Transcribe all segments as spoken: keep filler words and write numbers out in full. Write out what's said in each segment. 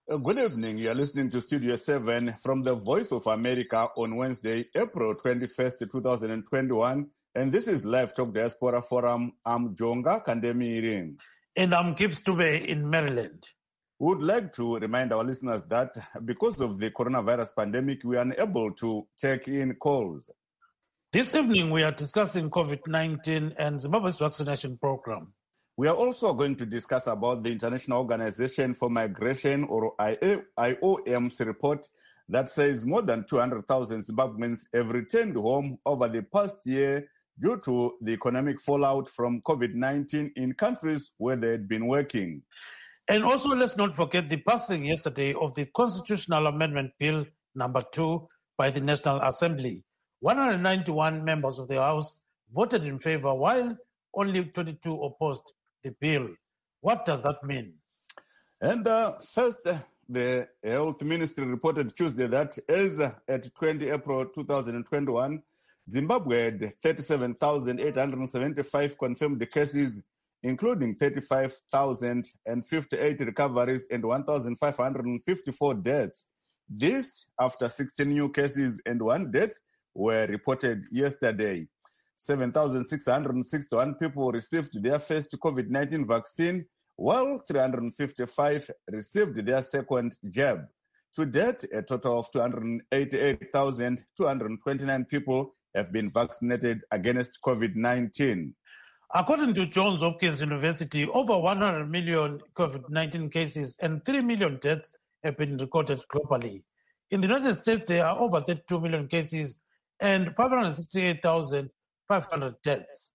Uh, Good evening. You are listening to Studio seven from the Voice of America on Wednesday, April twenty-first, twenty twenty-one. And this is Live Talk Diaspora Forum. I'm Jonga Kandemiri. And I'm Gibbs Dube in Maryland. We would like to remind our listeners that because of the coronavirus pandemic, we are unable to take in calls. This evening, we are discussing COVID nineteen and Zimbabwe's vaccination program. We are also going to discuss about the International Organization for Migration, or I O M's report that says more than two hundred thousand Zimbabweans have returned home over the past year due to the economic fallout from COVID nineteen in countries where they had been working. And also, let's not forget the passing yesterday of the Constitutional Amendment Bill number two by the National Assembly. one hundred ninety-one members of the House voted in favor, while only twenty-two opposed the bill. What does that mean? And uh, first, uh, the Health Ministry reported Tuesday that as uh, at twentieth April twenty twenty-one, Zimbabwe had thirty-seven thousand eight hundred seventy-five confirmed cases, including thirty-five thousand fifty-eight recoveries and one thousand five hundred fifty-four deaths. This after sixteen new cases and one death were reported yesterday. seven thousand six hundred sixty-one people received their first COVID nineteen vaccine, while three hundred fifty-five received their second jab. To date, a total of two hundred eighty-eight thousand two hundred twenty-nine people have been vaccinated against COVID nineteen. According to Johns Hopkins University, over one hundred million COVID nineteen cases and three million deaths have been recorded globally. In the United States, there are over thirty-two million cases and five hundred sixty-eight thousand five hundred deaths.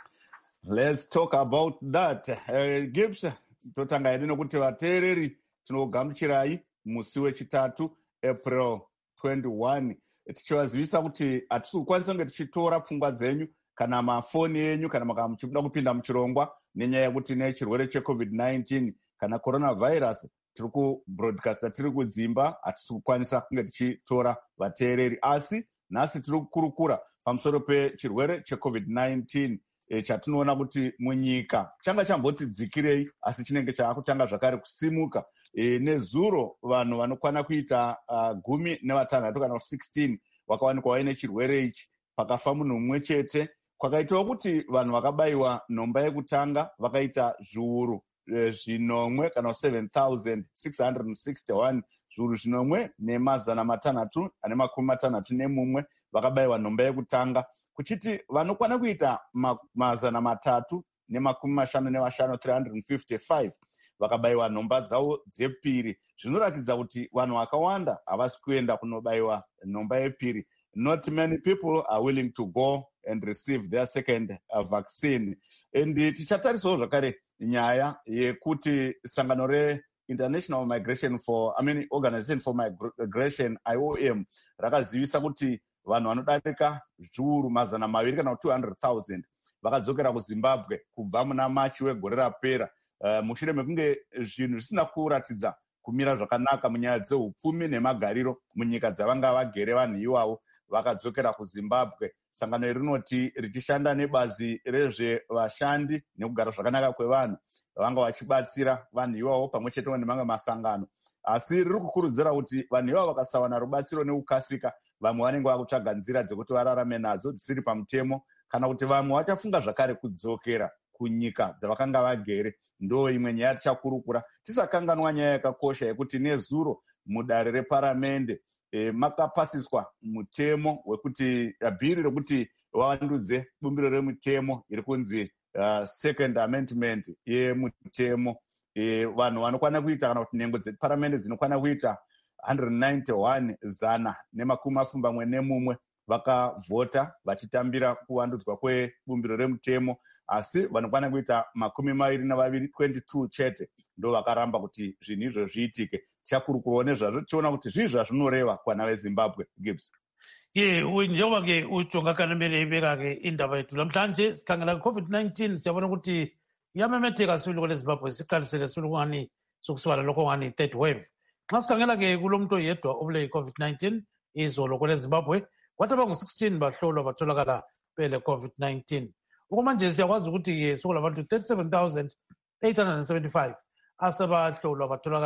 Let's talk about that. Uh, Gibbs, totanga yadino kuti vateereri tinogamuchirai musi wechitatu April twenty-first. Tichivazivisa kuti hatisi kukwanisa kunge tichitora pfungwa dzenyu kana mafoni enyu kana muchida kupinda muchirongwa nenyaya yekuti nechirwere cheCovid nineteen kana coronavirus tiri kubroadcasta tiri kudzimba, hatisi kukwanisa kunge tichitora vateereri, asi nhasi tiri kukurukura pamusoro pechirwere cheCovid nineteen e, chatinoona kuti munyika changa chamboti dzikirei, asi chinenge chaakutanga zvakare kusimuka. E, nezuro vanhu vanokwana kuita uh, gumi nevatanhatu kana sixteen vakawanikwa vaine chirwere ichi, pakafa munhu mumwe chete. Kwakaitawo kuti vanhu vakabayiwa nhomba yekutanga vakaita zviuru e, zvinomwe kana seven thousand six hundred sixty-one, zviuru zvinomwe nemazana matanhatu ane makumi matanhatu nemumwe vakabayiwa nhomba yekutanga, kuchiti vanokwana kuita ma, mazana matatu nemakumi mashanu nevashanu three hundred fifty-five vakabayiwa nhomba dzavo dzepiri. Zvinoratidza kuti vanhu vakawanda havasi kuenda kunobayiwa nhomba yepiri. Not many people are willing to go and receive their second uh, vaccine. And tichatarisawo zvakare nyaya yekuti sangano re-International Migration for, I mean, Organization for Migration, I O M, rakazivisa kuti vanhu vanodarika zviuru mazana maviri kana two hundred thousand vakadzokera kuZimbabwe kubva muna Machi wegore rapera, uh, mushure mekunge zvinhu zvisina kuratidza kumira zvakanaka munyaya dzeupfumi nemagariro munyika dzavanga vagere vanhu ivavo, vakadzokera kuZimbabwe. Sangano iri rinoti richishanda nebazi rezvevashandi nekugara zvakanaka kwevanhu vanga vachibatsira vanhu ivavo pamwe chete nemamwe masangano, asi riri kukurudzira kuti vanhu ivavo vakasawana rubatsiro nekukasika, vamwe vanenge vakutsvaga nzira dzekuti vararame nadzo dzisiri pamutemo, kana kuti vamwe vachafunga zvakare kudzokera kunyika dzavakanga vagere. Ndo imwe nyaya tichakurukura, tisakanganwa nyaya yakakosha yekuti nezuro mudare reparamende e, makapasiswa mutemo wekuti bhiri rekuti vavandudze bumbiro remutemo iri kunzi uh, second amendment yemutemo. E, vanhu vanokwana kuita kana kuti nhengo dzeparamende dzinokwana kuita one hundred ninety-one zana nemakumi mapfumbamwe nemumwe vakavhota vachitambira kuvandudzwa kwebumbiro remutemo, asi vanokwana kuita makumi maviri navaviri twenty-two chete ndo vakaramba kuti zvinhu izvo zviitike. Tichakurukurawo nezvazvo tichiona kuti zvii zvazvinoreva kuvana veZimbabwe. Gibbs. ye njengoba ke ujonga kanemele ibeka ke indaba yethu namhlanje sikhangela COVID nineteen, siyabona ukuthi iyamemetheka sibili leZimbabwe, siqalisele sibili kungani sokusibala lokho ngani third wave. Xa sikhangela ke kulo muntu oyedwa obule COVID nineteen izolo kwele Zimbabwe, kwathi abangu sixteen bahlolwa batholakala bele COVID nineteen. Okumanje siyakwazi ukuthi ke sokulabantu thirty-seven thousand eight hundred seventy-five asebahlolwa batholakala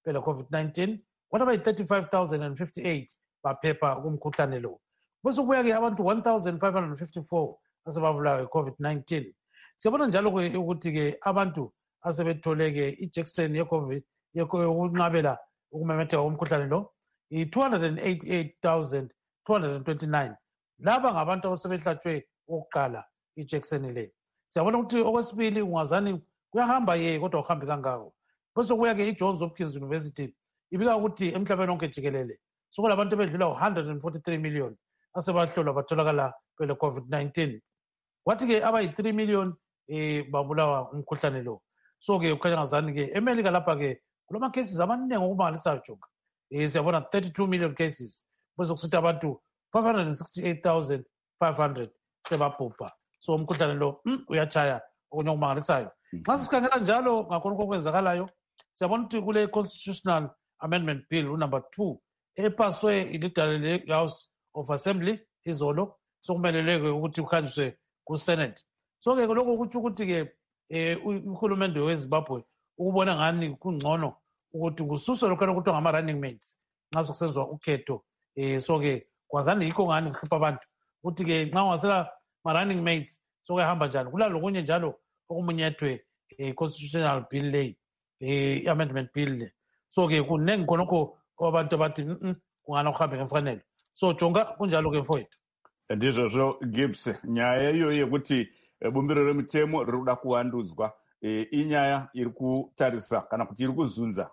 phela COVID nineteen kwathi abayi-thirty-five thousand fifty-eight baphepha kumkhuhlane lo. Bese kubuya-ke abantu one thousand five hundred fifty-four asebabulawa i-COVID nineteen. Siyabona njalo-ke ukuthi-ke abantu asebethole-ke ijekiseni ye-COVID yokunqabela ukumemetheka komkhuhlane lo i-two hundred eighty-eight thousand two hundred twenty-nine. Laba ngabantu abasebehlatshwe okokuqala ijekiseni le. Siyabona ukuthi okwesibili ungazani kuyahamba ye kodwa kuhambi kangako. Bese kuya-ke i-Johns Hopkins University ibika ukuthi emhlabeni wonke jikelele sokulabantu bedlula one hundred forty-three million asebahlolwa batholakala phela COVID nineteen. Kwathi-ke abayi-three million eh babulawa umkhuhlane lo. So-ke kukhanya ngazani-ke emelika lapha-ke kulama cases amaningi okumangalisayo joka. Eh siyabona thirty-two million cases. Bese kusithi abantu five hundred sixty-eight thousand five hundred sebabhubha. So umkhuhlane lo mm, uyachaya okunye okumangalisayo. Xa sikhangela njalo ngakhona okwenzakalayo siyabona ukuthi kule constitutional amendment bill number two epaswe ilidala le-House of Assembly izolo sokumeleleke ukuthi kuhanjiswe ku-Senate. So-ke lokho kutsho ukuthi-ke um uhulumende weZimbabwe ukubona ngani kungcono ukuthi kususwe lokhana kuthiwa ngama-running mates nxa sokusenziwa ukhetho. Um so-ke kwazani yikho ngani kuhlupha abantu ukuthi-ke nxa ungasela ma-running mates sokuyahamba njani. Kulalokunye njalo okumunyethwe i-constitutional bill leyi i-amendment bill le. So-ke kunengi khonokho abantu abathi kungana kuhambe ngemfanelo. So jonga kunjalo-ke mfowethu. Ndizvozvo Gibbs, nyaya iyoyi yekuti bumbiro remitemo riri kuda kuvandudzwa inyaya iri kutarisa kana kuti iri kuzunza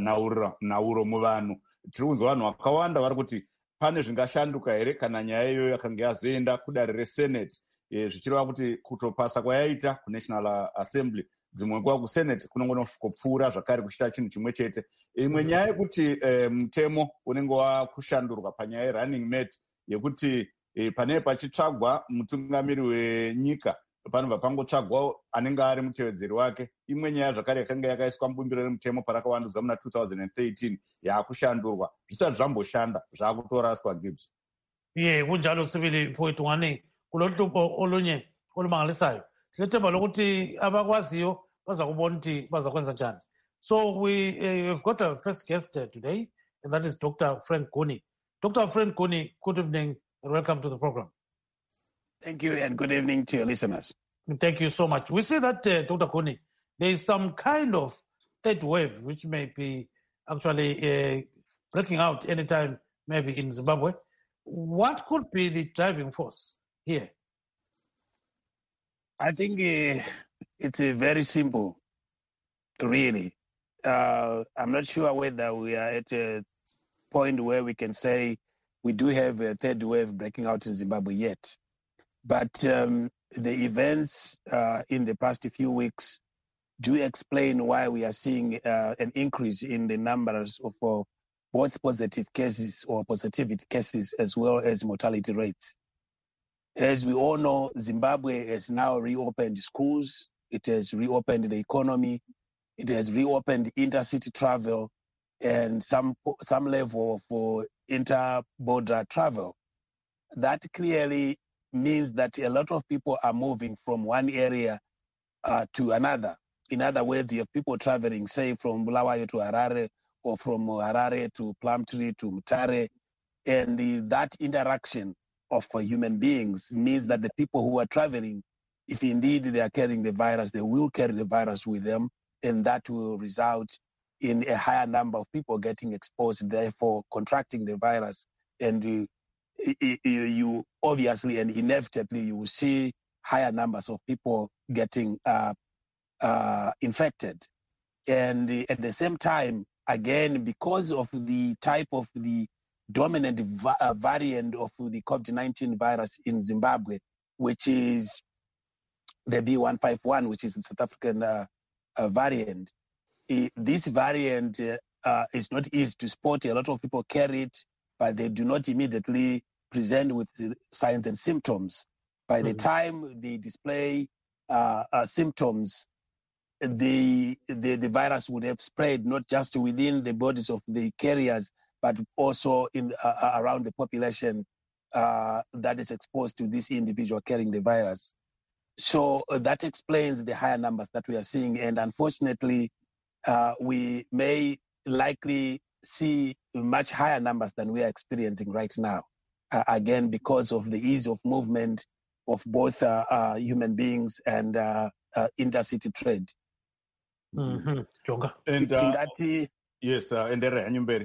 nauro muvanhu. Tiri kunzwa vanhu vakawanda vari kuti pane zvingashanduka here kana nyaya iyoyo yakanga yazoenda kudare resenate, zvichireva kuti kutopasa kwayaita kunational assembly dzimwe nguva kusenate kunongona kupfuura zvakare kuchita chinhu chimwe chete. Imwe nyaya yekuti mutemo unenge wakushandurwa panyaya yerunning mate yekuti pane pachitsvagwa mutungamiri wenyika panobva pangotsvagwa anenge ari mutevedzeri wake. Imwe nyaya zvakare yakanga yakaiswa mubumbiro remutemo parakavandudzwa muna two thousand thirteen yaakushandurwa zvisati zvamboshanda zvaakutoraswa. Gibbs ye kunjalo sibili mfowethu ngani kulohlupho olunye olumangalisayo. Silethemba lokuthi abakwaziyo baza kubona ukuthi baza kwenza njani. So we uh, have got our first guest uh, today, and that is Doctor Frank Guni. Doctor Frank Guni, good evening and welcome to the program. Thank you and good evening to your listeners. Thank you so much. We see that, uh, Doctor Guni, there is some kind of third wave which may be actually uh, breaking out anytime, maybe in Zimbabwe. What could be the driving force here? I think uh, it's uh, very simple, really. Uh, I'm not sure whether we are at a point where we can say we do have a third wave breaking out in Zimbabwe yet. But um, the events uh, in the past few weeks do explain why we are seeing uh, an increase in the numbers of uh, both positive cases or positivity cases as well as mortality rates. As we all know, Zimbabwe has now reopened schools, it has reopened the economy, it has reopened intercity travel and some some level for inter-border travel. That clearly means that a lot of people are moving from one area uh, to another. In other words, you have people traveling, say, from Bulawayo to Harare or from Harare to Plumtree to Mutare, and the, that interaction of uh, human beings means that the people who are traveling, if indeed they are carrying the virus, they will carry the virus with them, and that will result in a higher number of people getting exposed, therefore contracting the virus. And you, you, you obviously and inevitably you will see higher numbers of people getting uh, uh, infected. And at the same time, again, because of the type of the dominant va- uh, variant of the COVID nineteen virus in Zimbabwe, which is the B one five one, which is the South African uh, uh, variant. Uh, this variant uh, uh, is not easy to spot. A lot of people carry it, but they do not immediately present with signs and symptoms. By mm-hmm. the time they display uh, uh, symptoms, the, the the virus would have spread not just within the bodies of the carriers, but also in uh, around the population uh, that is exposed to this individual carrying the virus. So uh, that explains the higher numbers that we are seeing. And unfortunately, uh, we may likely see much higher numbers than we are experiencing right now. Uh, again, because of the ease of movement of both uh, uh, human beings and uh, uh, intercity trade. Mhm. Jonga. And uh, Tingati yes, uh, and there Anyumberi.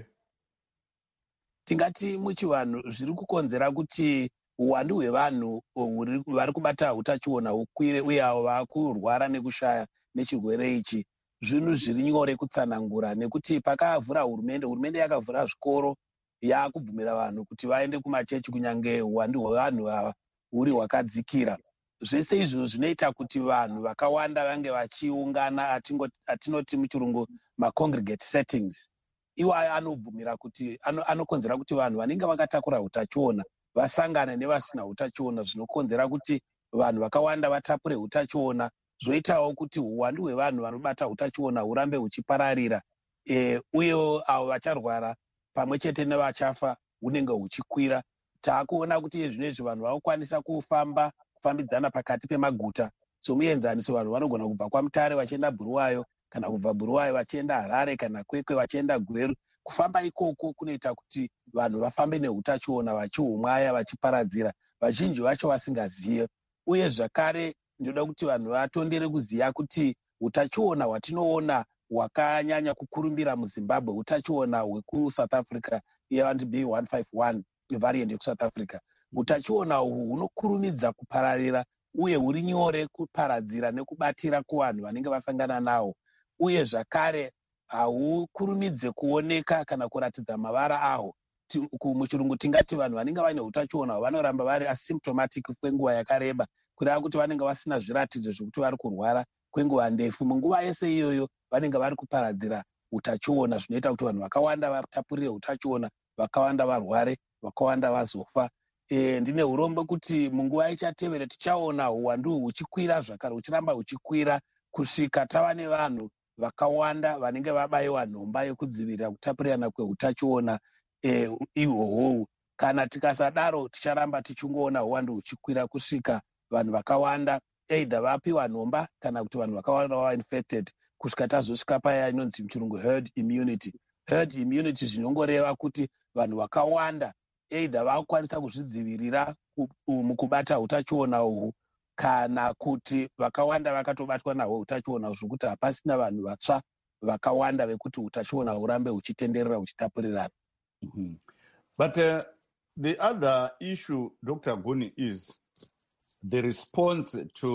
tingati muchivanhu zviri kukonzera kuti uwandu hwevanhu huri- vari kubata utachiona hukwire uye avo vakurwara nekushaya nechirwere ichi zvinhu zviri nyore kutsanangura nekuti pakavhura hurumende hurumende yakavhura zvikoro yakubvumira vanhu kuti vaende kumachechi kunyange uwandu hwevanhu ava huri hwakadzikira. Zvese izvo zvinoita kuti vanhu vakawanda vange vachiungana atingo- atinoti muchirungu macongregate settings. Iwayo anobvumira kuti ano- anokonzera kuti vanhu vanenge vakatakura utachiona vasangane nevasina utachiona, zvinokonzera kuti vanhu vakawanda vatapure utachiona, zvoitawo kuti uwandu hwevanhu vanobata utachiona hurambe huchipararira, e, uyewo avo vacharwara pamwe chete nevachafa hunenge huchikwira. Taakuona kuti zvinezvi vanhu vakukwanisa kufamba kufambidzana pakati pemaguta somuenzaniso, vanhu vanogona kubva kwaMutare vachienda Bhuruwayo, kana kubva Bhuruwayo vachienda Harare, kana Kwekwe vachienda Gweru. Kufamba ikoko kunoita kuti vanhu vafambe neutachiona vachihumwaya vachiparadzira, vazhinji vacho vasingazive. Uye zvakare ndinoda kuti vanhu vatondere kuziva kuti utachiona hwatinoona hwakanyanya kukurumbira muZimbabwe utachiona hwekusouth Africa yevantu B one fifty-one variant yekusouth Africa. Utachiona uhu hunokurumidza kupararira uye huri nyore kuparadzira nekubatira kuvanhu vanenge vasangana nawo, uye zvakare hahukurumidze kuoneka kana kuratidza mavara aho. Ti- ku- muchirungu tingati vanhu vanenge vaine utachiona vanoramba vari asymptomatic kwenguva yakareba, kureva kuti vanenge vasina zviratidzo zvokuti vari kurwara kwenguva ndefu. Munguva yese iyoyo vanenge vari kuparadzira utachiona, zvinoita kuti vanhu vakawanda vatapurire utachiona, vakawanda varware, vakawanda vazofa. E, ndine urombo kuti munguva ichatevera tichaona uwandu huchikwira zvakare, huchiramba huchikwira kusvika tava nevanhu vakawanda vanenge vabayiwa nhomba yekudzivirira kutapurirana kweutachiona e, ihwohwohwu. Kana tikasadaro ticharamba tichingoona uwandu huchikwira kusvika vanhu vakawanda either vapiwa nhomba kana kuti vanhu vakawanda vava infected kusvika tazosvika paya inonzi muchirungu herd immunity. Herd immunity zvinongoreva kuti vanhu vakawanda either vakukwanisa kuzvidzivirira ku- u- mukubata utachiona uhwu, kana kuti vakawanda vakatobatwa nahwo utachiona zvokuti hapasina vanhu vatsva vakawanda vekuti utachiona hurambe huchitenderera huchitapurirana. Mhm. But uh, the other issue, Doctor Guni, is the response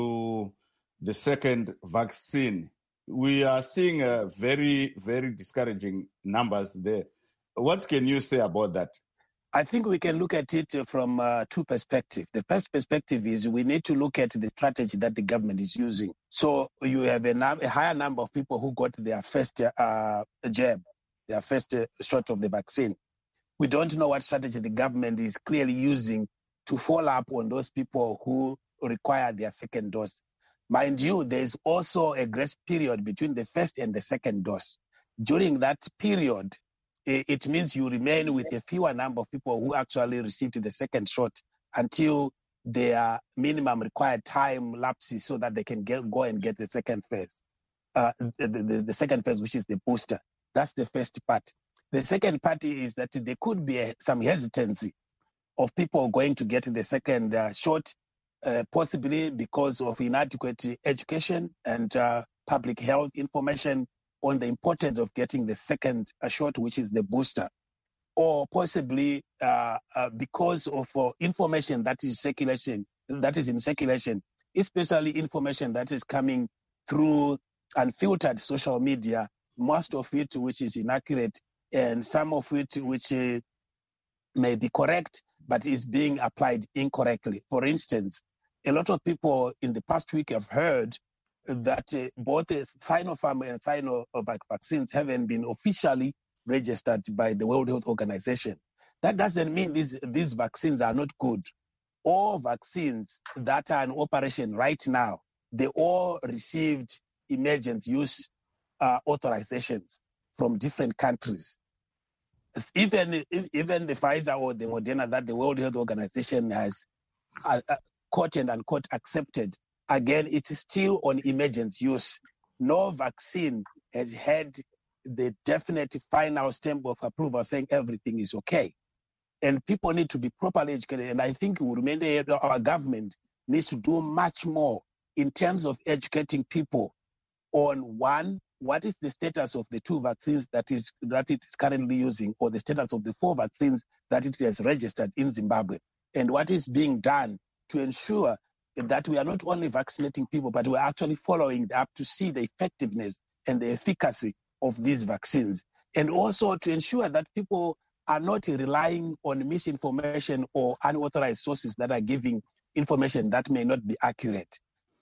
to the second vaccine. We are seeing uh, very, very discouraging numbers there. What can you say about that? I think we can look at it from uh, two perspectives. The first perspective is we need to look at the strategy that the government is using. So you have a, num- a higher number of people who got their first uh, jab, their first uh, shot of the vaccine. We don't know what strategy the government is clearly using to follow up on those people who require their second dose. Mind you, there is also a grace period between the first and the second dose. During that period, i- it means you remain with a fewer number of people who actually received the second shot until their minimum required time lapses so that they can get, go and get the second phase, uh, the, the, the second phase, which is the booster. That's the first part. The second part is that there could be a, some hesitancy of people going to get the second uh, shot, uh, possibly because of inadequate education and uh, public health information on the importance of getting the second uh, shot, which is the booster, or possibly uh, uh, because of uh, information that is circulation, that is in circulation, especially information that is coming through unfiltered social media, most of it which is inaccurate, and some of it which uh, may be correct, but is being applied incorrectly. For instance, a lot of people in the past week have heard that uh, both the Sinopharm and Sinovac vaccines haven't been officially registered by the World Health Organization. That doesn't mean these, these vaccines are not good. All vaccines that are in operation right now, they all received emergency use uh, authorizations from different countries. Even, even the Pfizer or the Moderna that the World Health Organization has uh, uh, quote and unquote accepted, again, it is still on emergency use. No vaccine has had the definite final stamp of approval saying everything is okay. And people need to be properly educated. And I think our government needs to do much more in terms of educating people on, one, what is the status of the two vaccines that is that it is currently using, or the status of the four vaccines that it has registered in Zimbabwe, and what is being done to ensure that we are not only vaccinating people, but we're actually following up to see the effectiveness and the efficacy of these vaccines. And also to ensure that people are not relying on misinformation or unauthorized sources that are giving information that may not be accurate.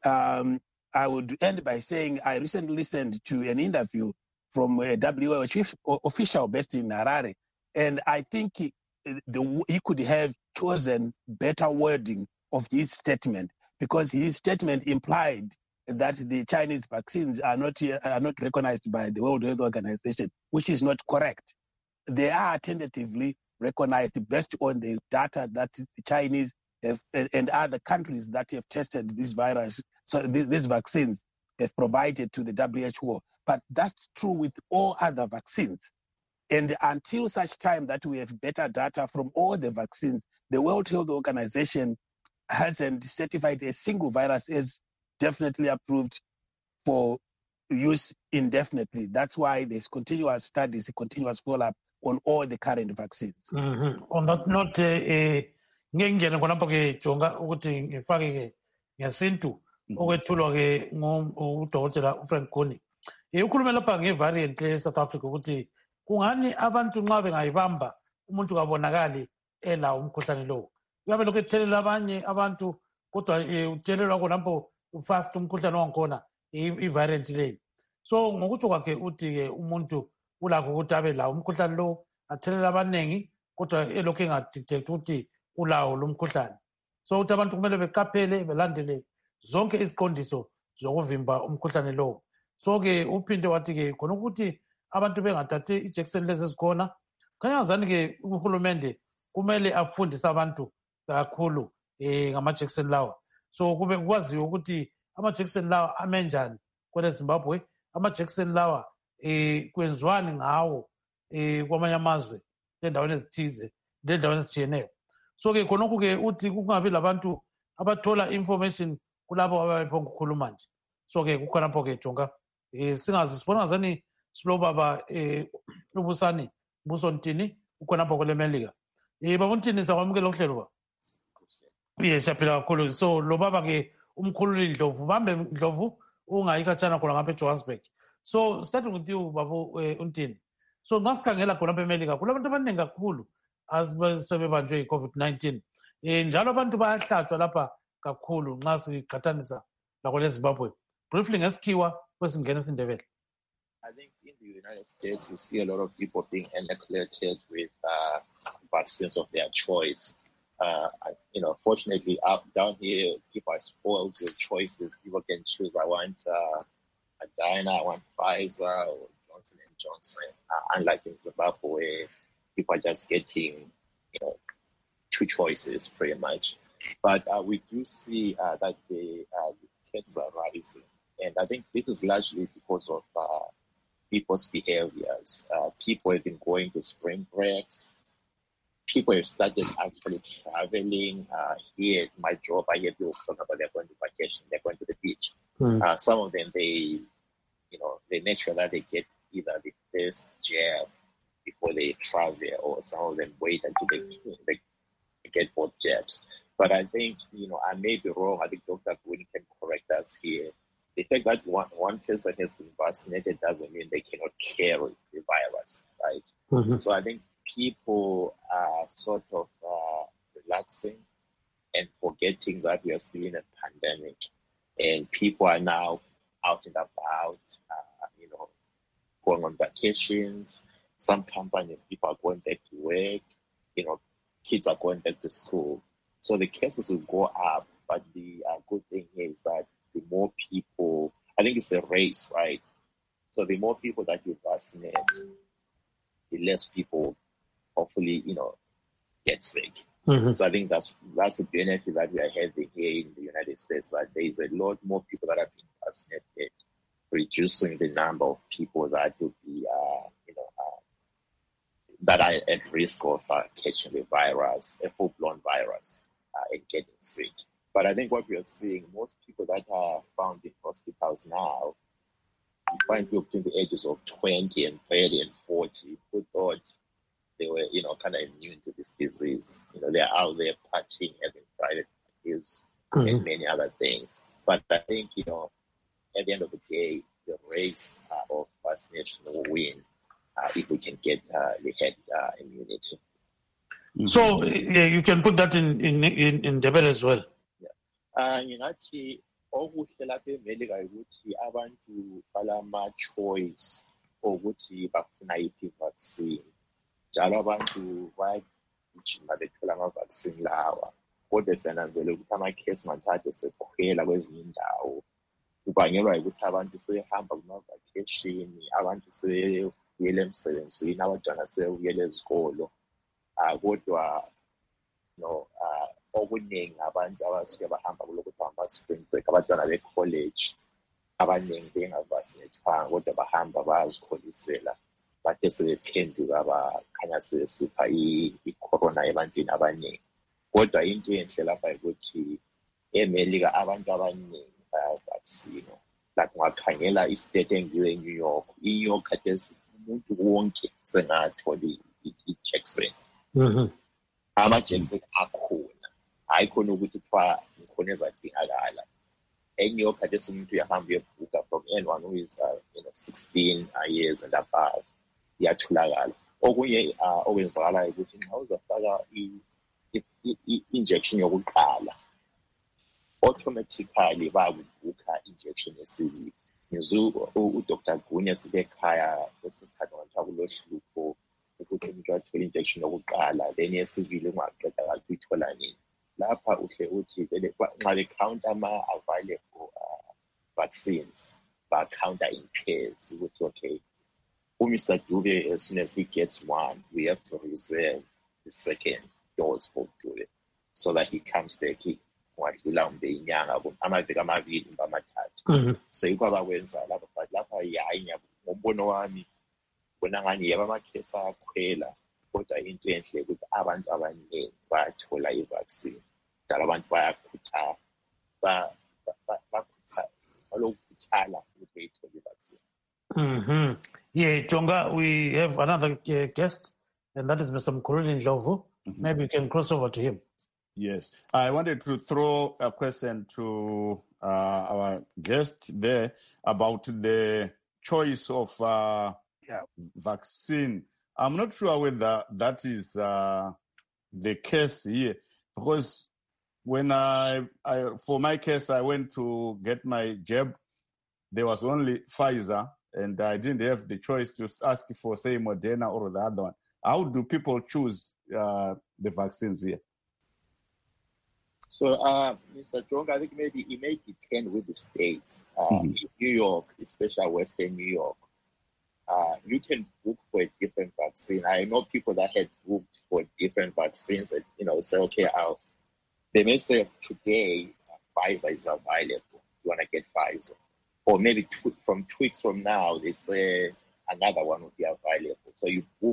Um, I would end by saying I recently listened to an interview from a W H O official based in Harare, and I think he, the, he could have chosen better wording of his statement, because his statement implied that the Chinese vaccines are not are not recognized by the World Health Organization, which is not correct. They are tentatively recognized based on the data that the Chinese have, and other countries that have tested this virus, so these vaccines have provided to the W H O. But that's true with all other vaccines. And until such time that we have better data from all the vaccines, the World Health Organization hasn't certified a single virus as definitely approved for use indefinitely. That's why there's continuous studies, a continuous follow-up on all the current vaccines. Mm-hmm. On that note, ngengene khonapho ke jonga ukuthi ngifake ke ngesintu okwethulwa ke ngudokotela uFrank Kuni. Ukhulume lapha ngevariant eSouth Africa ukuthi kungani abantu nxa bengayibamba umuntu kabonakali elawo umkhuhlane lowo. Uyabe lokhu ethelela abanye abantu kodwa uthelelwa khonapho ufast umkhuhlane wangikhona i-variant leyo. So ngokutsho kwakhe uthi ke umuntu ulakho ukuthi abe lawo umkhuhlane lowo athelela abaningi kodwa elokhu engadetect ukuthi ulawo lo mkhuhlane. So uthi abantu kumele beqaphele belandele zonke iziqondiso zokuvimba umkhuhlane lowo. So ke uphinde wathi ke khona ukuthi abantu bengathathi ijekiseni lezi ezikhona, khanyazani ke uhulumende kumele afundise abantu kakhulu eh ngamajekiseni lawa. So kube kwaziwe ukuthi amajekiseni lawa amenjani kwele Zimbabwe, amajekiseni lawa eh kwenziwani ngawo eh kwamanye amazwe endaweni ezithize lendaweni ezitshiyeneyo. So ke khonokho ke uthi kungabi labantu abathola information kulabo abaphonga ukukhuluma nje. So ke kukhona lapho ke jonga eh singazi sibona ngazani silo baba eh ubusani busontini ukhona lapho kule Melika. Eh babuntini sakwamukela uhlelo ba. Yes, siyaphila kakhulu. So lo baba ke umkhululi Ndlovu, bambe Ndlovu ungayikhatshana khona ngapha eJohannesburg. So starting with you babu untini. So ngasikhangela khona lapha eMelika kulabantu abaningi kakhulu asebebanjwe yi-COVID nineteen. Eh njalo abantu bayahlatshwa lapha kakhulu nxa siqhathanisa lakho leZimbabwe. Briefly ngesikhiwa kwesingene sindebele. I think in the United States we see a lot of people being inoculated with uh, vaccines of their choice. Uh, you know, fortunately, up down here, people are spoiled with choices. People can choose. I want uh, Moderna, I want Pfizer, or Johnson and Johnson. Uh, unlike in Zimbabwe, people are just getting, you know, two choices pretty much. But uh, we do see uh, that the, uh, the cases are rising, and I think this is largely because of uh, people's behaviors. Uh, people have been going to spring breaks. People have started actually traveling. Uh, here at my job, I hear people talking about they're going to vacation, they're going to the beach. Mm. Uh, some of them, they, you know, they make sure that they get either the first jab before they travel, or some of them wait until they, they get both jabs. But I think, you know, I may be wrong. I think Doctor Gwynn can correct us here. The fact that one, one person has been vaccinated doesn't mean they cannot carry the virus, right? Mm-hmm. So I think people are sort of uh, relaxing and forgetting that we are still in a pandemic, and people are now out and about, uh, you know, going on vacations. Some companies, people are going back to work, you know, kids are going back to school. So the cases will go up, but the uh, good thing here is that the more people, I think it's a race, right? So the more people that you vaccinate, the less people hopefully, you know, get sick. Mm-hmm. So I think that's that's the benefit that we are having here in the United States, that there is a lot more people that have been vaccinated reducing the number of people that will be, uh, you know, uh, that are at risk of uh, catching the virus, a full-blown virus, uh, and getting sick. But I think what we are seeing, most people that are found in hospitals now, you find people between the ages of twenty and thirty and forty who thought they were, you know, kind of immune to this disease. You know, they're out there partying, having private parties, mm-hmm. and many other things. But I think, you know, at the end of the day, the race uh, of vaccination will win uh, if we can get uh, the herd uh, immunity. Mm-hmm. So yeah, you can put that in in in, in debate as well. Yeah. Uh, okuhle lapha eMelika ukuthi abantu balama-choice ukuthi bafuna yiphi vaccine. Njalo abantu bayagijima bethola ama-vaccine lawa. Kodwa siyananzelela ukuthi ama-case mantathu sekhwela kwezinye indawo. Kubangelwa ukuthi abantu sebehamba kuma-vacation, abantu sebebuyela emsebenzini, abantwana sebebuyela ezikolo. Uh, kodwa no, uh, okuningi abantu abasuke bahamba kulokuthi ama-spring break, abantwana be-college abaningi bengavasinethwanga kodwa bahamba bayazikholisela bathe sebephenduka bakhanya sebesipha i-corona ebantwini abaningi. Kodwa into enhle lapha ukuthi eMelika abantu abaningi bayavaksino. Like ungakhangela istate engiyo eNew York, i-New York khathesi umuntu wonke sengathola i-jackson. Ama-jackson akhona. Hayi khona ukuthi kuthiwa ngikhona ezadingakala. eNew York khathesi umuntu uyahamba uyebhuka from anyone who is uh, you know, sixteen years and above. Iyatholakala. Okunye okwenzakalayo ukuthi nxa uzafaka i-injection yokuqala, automatically bayakubhuka injection yesibili. Ngizwe uDr Gunya sibekhaya kwesikhathi ngathiwa kulohlupho ukuthi umuntu athole injection yokuqala, then yesibili ungaqeda kakuyithola nini. Lapha uhle uthi nxa becounta ama-available uh, vaccines, ba-counter in pairs ukuthi okay, Mister Dube, as soon as he gets one, we have to reserve the second dose for Dube so that he comes back. He wadlula mbe inyanga amaviki amabili mba amathathu. So ikwabakwenza lapha but lapha hayi ngombono wami bona ngani yaba amakhesi akhwela kodwa into enhle ukuthi abantu abaningi bayathola i-vaccine. Dala abantu bayakhuthala ba bakhuthala balokukhuthala ukuthi bayithole i-vaccine. Mm-hmm. Yeah, Tonga, we have another uh, guest, and that is Mister Mkhululi Ndlovu. Mm-hmm. Maybe you can cross over to him. Yes. I wanted to throw a question to uh, our guest there about the choice of uh, yeah. vaccine. I'm not sure whether that is uh, the case here, because when I, I, for my case, I went to get my jab, there was only Pfizer, and I didn't have the choice to ask for, say, Moderna or the other one. How do people choose uh, the vaccines here? So, uh, Mister Tonga, I think maybe it may depend with the states. Uh, mm-hmm. In New York, especially Western New York, uh, you can book for a different vaccine. I know people that had booked for different vaccines and, you know, say, okay, I'll, they may say today uh, Pfizer is available. You want to get Pfizer. Or maybe tw- from two weeks from now, they say another one will be available. So you book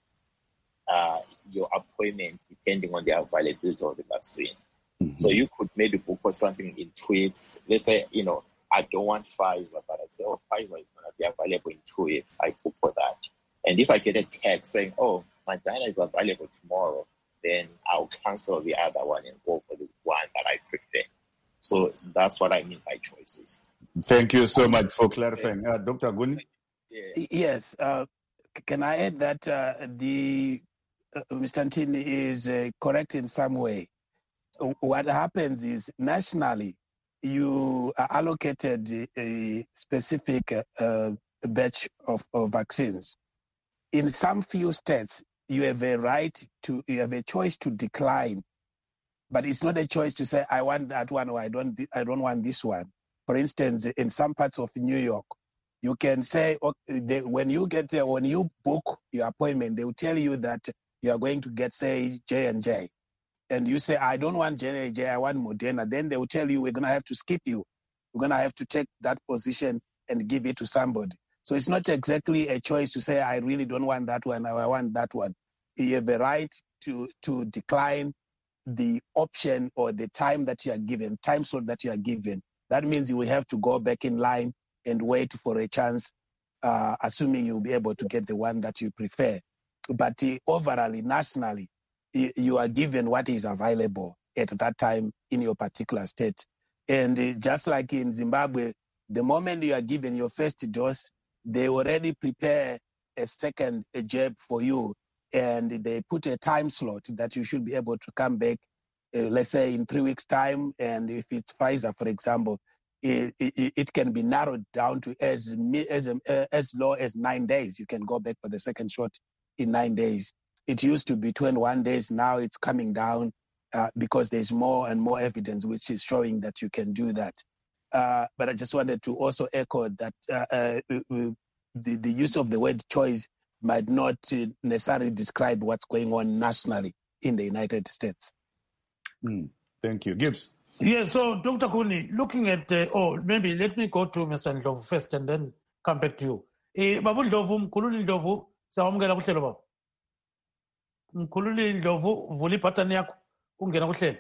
uh, your appointment depending on the availability of the vaccine. Mm-hmm. So you could maybe book for something in two weeks. Let's say, you know, I don't want Pfizer, but I say, oh, Pfizer is going to be available in two weeks. I book for that. And if I get a text saying, oh, Moderna is available tomorrow, then I'll cancel the other one and go for the one that I prefer. So that's what I mean by choices. Thank you so much for clarifying. Uh, Doctor Guni? Yeah. Yes. Uh, can I add that uh, the uh, Mister Ntini is uh, correct in some way? What happens is nationally, you are allocated a specific uh, batch of, of vaccines. In some few states, you have a right to, you have a choice to decline, but it's not a choice to say, I want that one or I don't, I don't want this one. For instance, in some parts of New York, you can say, okay, they, when you get there, when you book your appointment, they will tell you that you are going to get, say, J and J. And you say, I don't want J and J, I want Moderna. Then they will tell you, we're going to have to skip you. We're going to have to take that position and give it to somebody. So it's not exactly a choice to say, I really don't want that one, or I want that one. You have the right to, to decline the option or the time that you are given, time slot that you are given. That means you will have to go back in line and wait for a chance, uh, assuming you'll be able to get the one that you prefer. But uh, overall, nationally, you, you are given what is available at that time in your particular state. And uh, just like in Zimbabwe, the moment you are given your first dose, they already prepare a second a jab for you, and they put a time slot that you should be able to come back, uh, let's say in three weeks' time. And if it's Pfizer, for example, it, it, it can be narrowed down to as, as, uh, as low as nine days. You can go back for the second shot in nine days. It used to be twenty-one days. Now it's coming down uh, because there's more and more evidence which is showing that you can do that. Uh, but I just wanted to also echo that uh, uh, the, the use of the word choice might not necessarily describe what's going on nationally in the United States. Mm, thank you. Gibbs? Yes, so Doctor Kuni, looking at, uh, oh, maybe let me go to Mister Ndlovu first and then come back to you. Eh, Babu Ndlovu, Mkhululi Ndlovu, sawamukela kuhlelo baba. Mkhululi Ndlovu, vula iphathani yakho, ungena kuhlelo.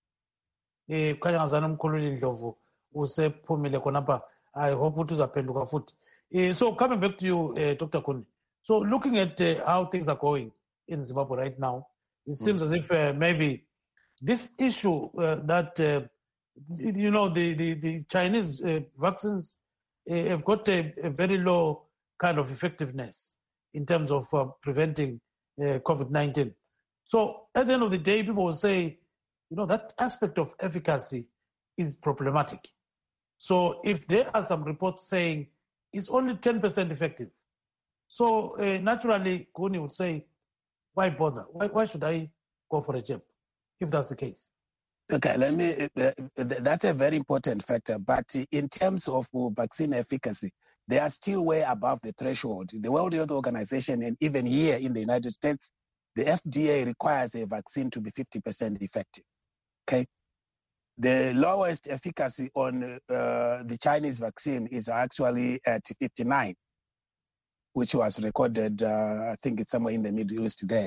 Eh, kukhanya ngazana Mkhululi Ndlovu usephumile khonapha. I hope ukuthi uzaphenduka futhi. Eh, so coming back to you, uh, Doctor Kuni. So looking at uh, how things are going in Zimbabwe right now, it seems mm. as if uh, maybe this issue uh, that, uh, you know, the, the, the Chinese uh, vaccines uh, have got a, a very low kind of effectiveness in terms of uh, preventing uh, COVID nineteen. So at the end of the day, people will say, you know, that aspect of efficacy is problematic. So if there are some reports saying it's only ten percent effective, so uh, naturally, Kuni would say, why bother? Why, why should I go for a jab if that's the case? Okay, let me, uh, that's a very important factor. But in terms of vaccine efficacy, they are still way above the threshold. The World Health Organization, and even here in the United States, the F D A requires a vaccine to be fifty percent effective. Okay? The lowest efficacy on uh, the Chinese vaccine is actually at fifty-nine, which was recorded, uh, I think it's somewhere in the Middle East there.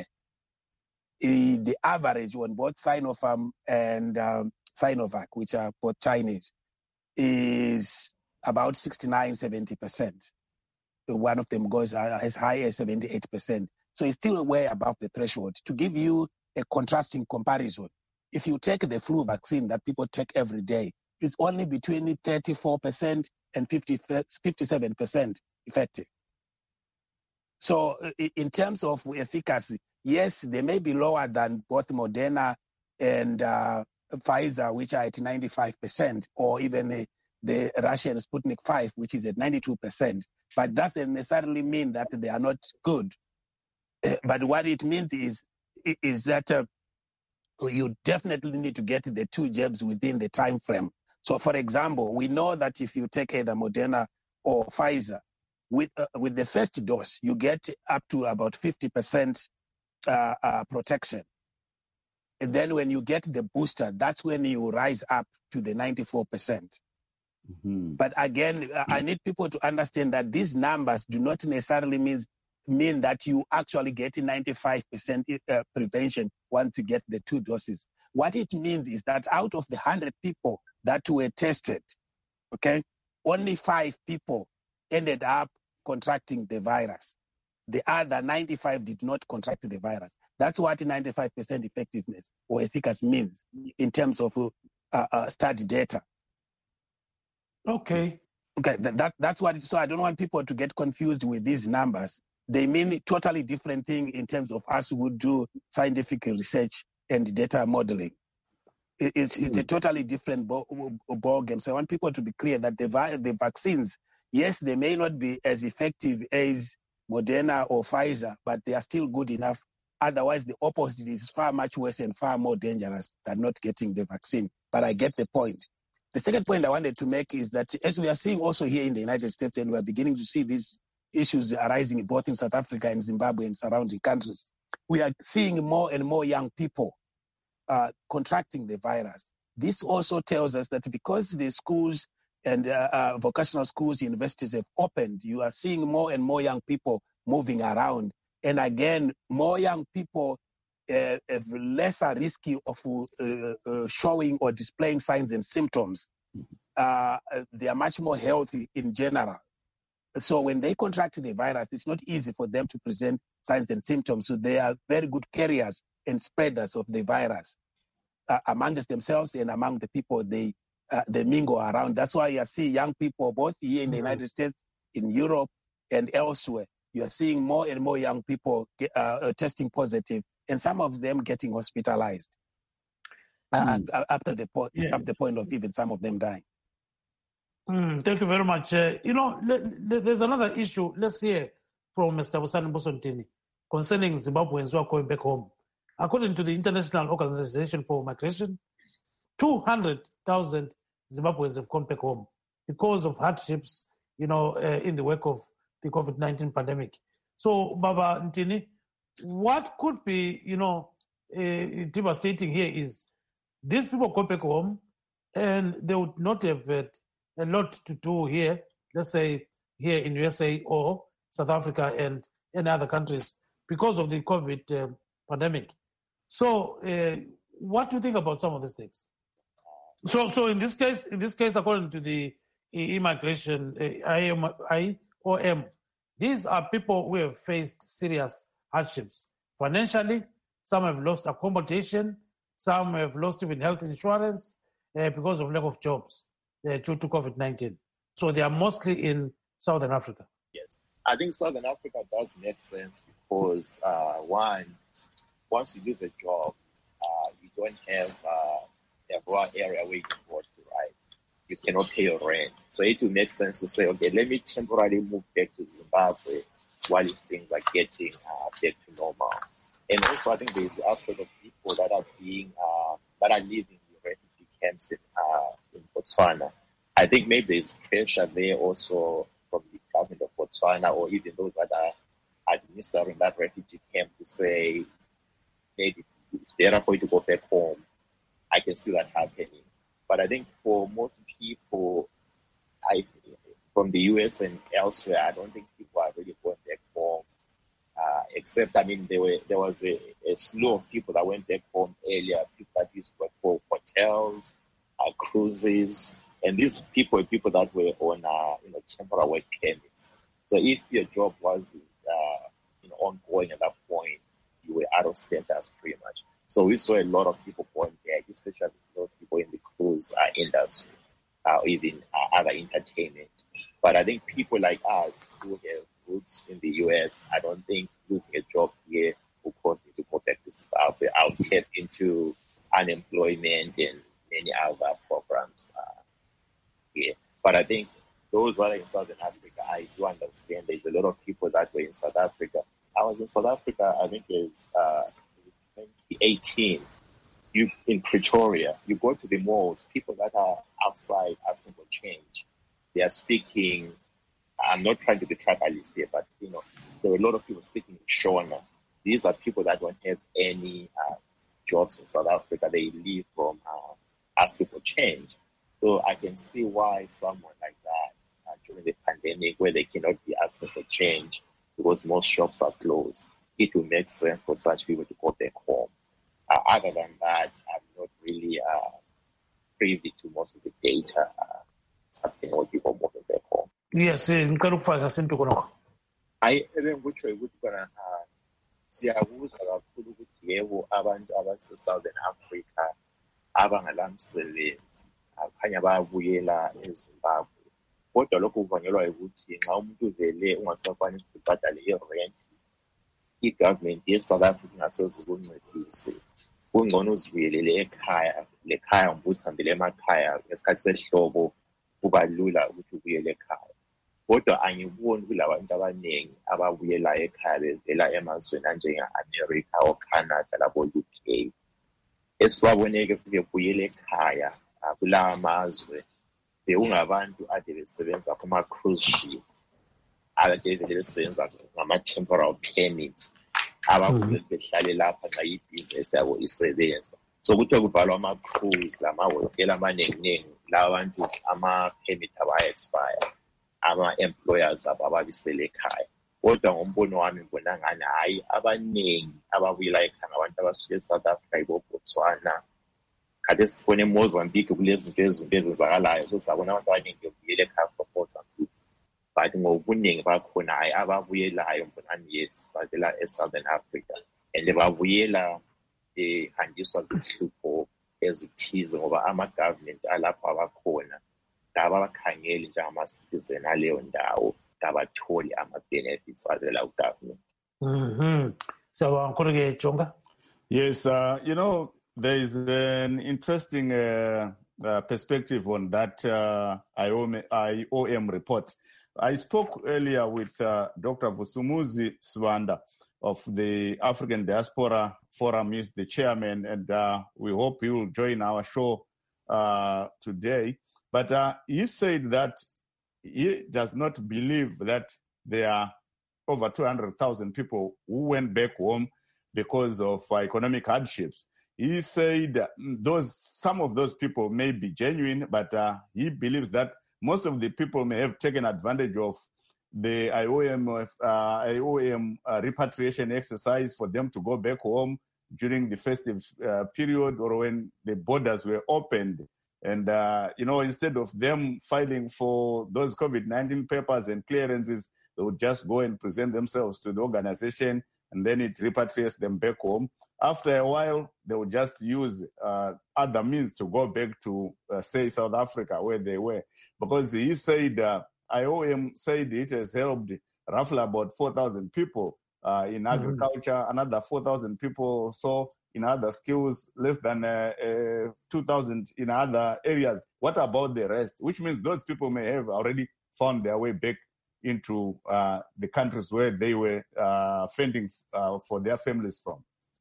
E, the average on both Sinopharm and um, Sinovac, which are both Chinese, is about sixty-nine, seventy percent. One of them goes as high as seventy-eight percent. So it's still way above the threshold. To give you a contrasting comparison, if you take the flu vaccine that people take every day, it's only between thirty-four percent and fifty, fifty-seven percent effective. So in terms of efficacy, yes, they may be lower than both Moderna and uh, Pfizer, which are at ninety-five percent, or even the, the Russian Sputnik five, which is at ninety-two percent. But that doesn't necessarily mean that they are not good. Uh, but what it means is, is that uh, you definitely need to get the two jabs within the time frame. So, for example, we know that if you take either Moderna or Pfizer, with uh, with the first dose, you get up to about fifty percent uh, uh, protection. And then when you get the booster, that's when you rise up to the ninety-four percent. Mm-hmm. But again, I need people to understand that these numbers do not necessarily mean, mean that you actually get ninety-five percent uh, prevention once you get the two doses. What it means is that out of the one hundred people that were tested, okay, only five people ended up contracting the virus. The other ninety-five did not contract the virus. That's what ninety-five percent effectiveness or efficacy means in terms of uh, uh, study data. Okay. Okay, that, that, that's what it is. So I don't want people to get confused with these numbers. They mean a totally different thing in terms of us who do scientific research and data modeling. It, it's, it's a totally different ball, ball game. So I want people to be clear that the, the vaccines, yes, they may not be as effective as Moderna or Pfizer, but they are still good enough. Otherwise, the opposite is far much worse and far more dangerous than not getting the vaccine. But I get the point. The second point I wanted to make is that as we are seeing also here in the United States, and we are beginning to see these issues arising both in South Africa and Zimbabwe and surrounding countries, we are seeing more and more young people uh, contracting the virus. This also tells us that because the schools and uh, uh, vocational schools, universities have opened, you are seeing more and more young people moving around. And again, more young people uh, have lesser risk of uh, uh, showing or displaying signs and symptoms. Uh, they are much more healthy in general. So when they contract the virus, it's not easy for them to present signs and symptoms. So they are very good carriers and spreaders of the virus uh, amongst themselves and among the people they uh, they mingle around. That's why you see young people both here in the mm-hmm. United States, in Europe, and elsewhere. You are seeing more and more young people get, uh, testing positive, and some of them getting hospitalized uh, mm. up to the point yeah. up the point of even some of them dying. Mm, thank you very much. Uh, you know, le- le- there's another issue. Let's hear from Mister Busani Mbusontini concerning Zimbabweans who are going back home. According to the International Organization for Migration, two hundred thousand Zimbabweans have gone back home because of hardships, you know, uh, in the wake of the COVID nineteen pandemic. So, Baba Ntini, what could be, you know, uh, devastating here is these people go back home and they would not have had a lot to do here, let's say here in U S A or South Africa and in other countries because of the COVID uh, pandemic. So, uh, what do you think about some of these things? So, so in this case, in this case, according to the immigration uh, I O M, these are people who have faced serious hardships financially. Some have lost accommodation. Some have lost even health insurance uh, because of lack of jobs uh, due to COVID nineteen. So they are mostly in Southern Africa. Yes, I think Southern Africa does make sense because uh, one, once you lose a job, uh, you don't have uh, a raw area where you can go to, right? You cannot pay your rent. So it will make sense to say, okay, let me temporarily move back to Zimbabwe while these things are getting uh, back to normal. And also, I think there is the aspect of people that are being uh, that are living in refugee camps in, uh, in Botswana. I think maybe there's pressure there also from the government of Botswana or even those that are administering that refugee camp to say maybe it's better for you to go back home. I can see that happening. But I think for most people, I from the U S and elsewhere, I don't think people are really going back home. Uh, except, I mean, there were there was a, a slew of people that went back home earlier, people that used to work for hotels, uh, cruises, and these people were people that were on uh, you know, temporary work permits. So if your job was uh, you know, ongoing at that point, you were out of status pretty much. So we saw a lot of people going back, especially those people in the cruise uh, industry, uh, even uh, other entertainment. But I think people like us who have roots in the U S, I don't think losing a job here will cause me to go back to Zimbabwe. I'll tap into unemployment and many other programs uh, here. But I think those that are in Southern Africa, I do understand there's a lot of people that were in South Africa. I was in South Africa, I think it's uh, twenty eighteen. You in Pretoria, you go to the malls, people that are outside asking for change. They are speaking, I'm not trying to be tribalist here, but you know, there are a lot of people speaking Shona. These are people that don't have any uh, jobs in South Africa. They live from uh, asking for change. So I can see why someone like that uh, during the pandemic, where they cannot be asking for change because most shops are closed, it will make sense for such people to go back home. Uh, other than that, I'm not really uh, privy to most of the data. Uh, something what people moving back home. Yes, ngicela ukufaka into khonokho. Hayi ebengikutsho ukuthi kona siyakuzwa kakhulu ukuthi yebo abantu abase-Southern Africa abangalamsebenzi akhanya bayabuyela eZimbabwe. Kodwa lokho kubangelwa ukuthi nxa umuntu uvele ungasakwanisi ukubhadala i-rent, i-government ye-South Africa ingasoze ikuncedise. Kungcono uzibuyelele ekhaya, lekhaya ngibuthi hambele emakhaya ngesikhathi sehlobo kuba lula ukuthi ubuyele ekhaya. Kodwa angiboni kulabantu abaningi ababuyela ekhaya bevela emazweni anjenge-America or Canada labo-U K. Esibaboneke bebuyela ekhaya kulawa mazwe bekungabantu ade besebenza kuma-cruise ship, ade vele besebenza ngama-temporal permits, abakuye behlale lapha nxa ibhizinesi yabo isebenza. So kuthiwa kuvalwa ama-cruise lamahotela amaningi-ningi laba bantu ama-permit aba-expire, ama-employers abo ababisele ekhaya. Kodwa ngombono wami ngibona ngani hayi abaningi ababuyela ekhaya ngabantu abasuke eSouth Africa, ibo-Botswana. Kade sibone eMozambique kulezinto ezinto ezenzakalayo, so sabona abantu abaningi bebuyela ekhaya from Mozambique. But ngobuningi bakhona hayi ababuyelayo mbonani yes bavela eSouthern Africa, and babuyela behanjiswa zihlupho ezithize ngoba ama-government alapho abakhona laba abakhangeli njengama-citizen aleyo ndawo abatholi ama-benefits avela ku-government. Mhm. So, Nkurike Chonga. Yes, uh, you know, there is an interesting uh, uh, perspective on that uh, I O M report. I spoke earlier with uh, Doctor Vusumuzi Swanda of the African Diaspora Forum. He's the chairman, and uh, we hope he will join our show uh, today. But uh, he said that he does not believe that there are over two hundred thousand people who went back home because of uh, economic hardships. He said those some of those people may be genuine, but uh, he believes that most of the people may have taken advantage of the I O M, uh, I O M uh, repatriation exercise for them to go back home during the festive uh, period or when the borders were opened. And, uh, you know, instead of them filing for those COVID nineteen papers and clearances, they would just go and present themselves to the organization, and then it repatriates them back home. After a while, they would just use uh, other means to go back to, uh, say, South Africa, where they were. Because he said, uh, I O M said it has helped roughly about four thousand people uh, in agriculture, mm-hmm. another four thousand people so in other skills, less than uh, uh, two thousand in other areas. What about the rest? Which means those people may have already found their way back into uh, the countries where they were uh, fending uh, for their families from.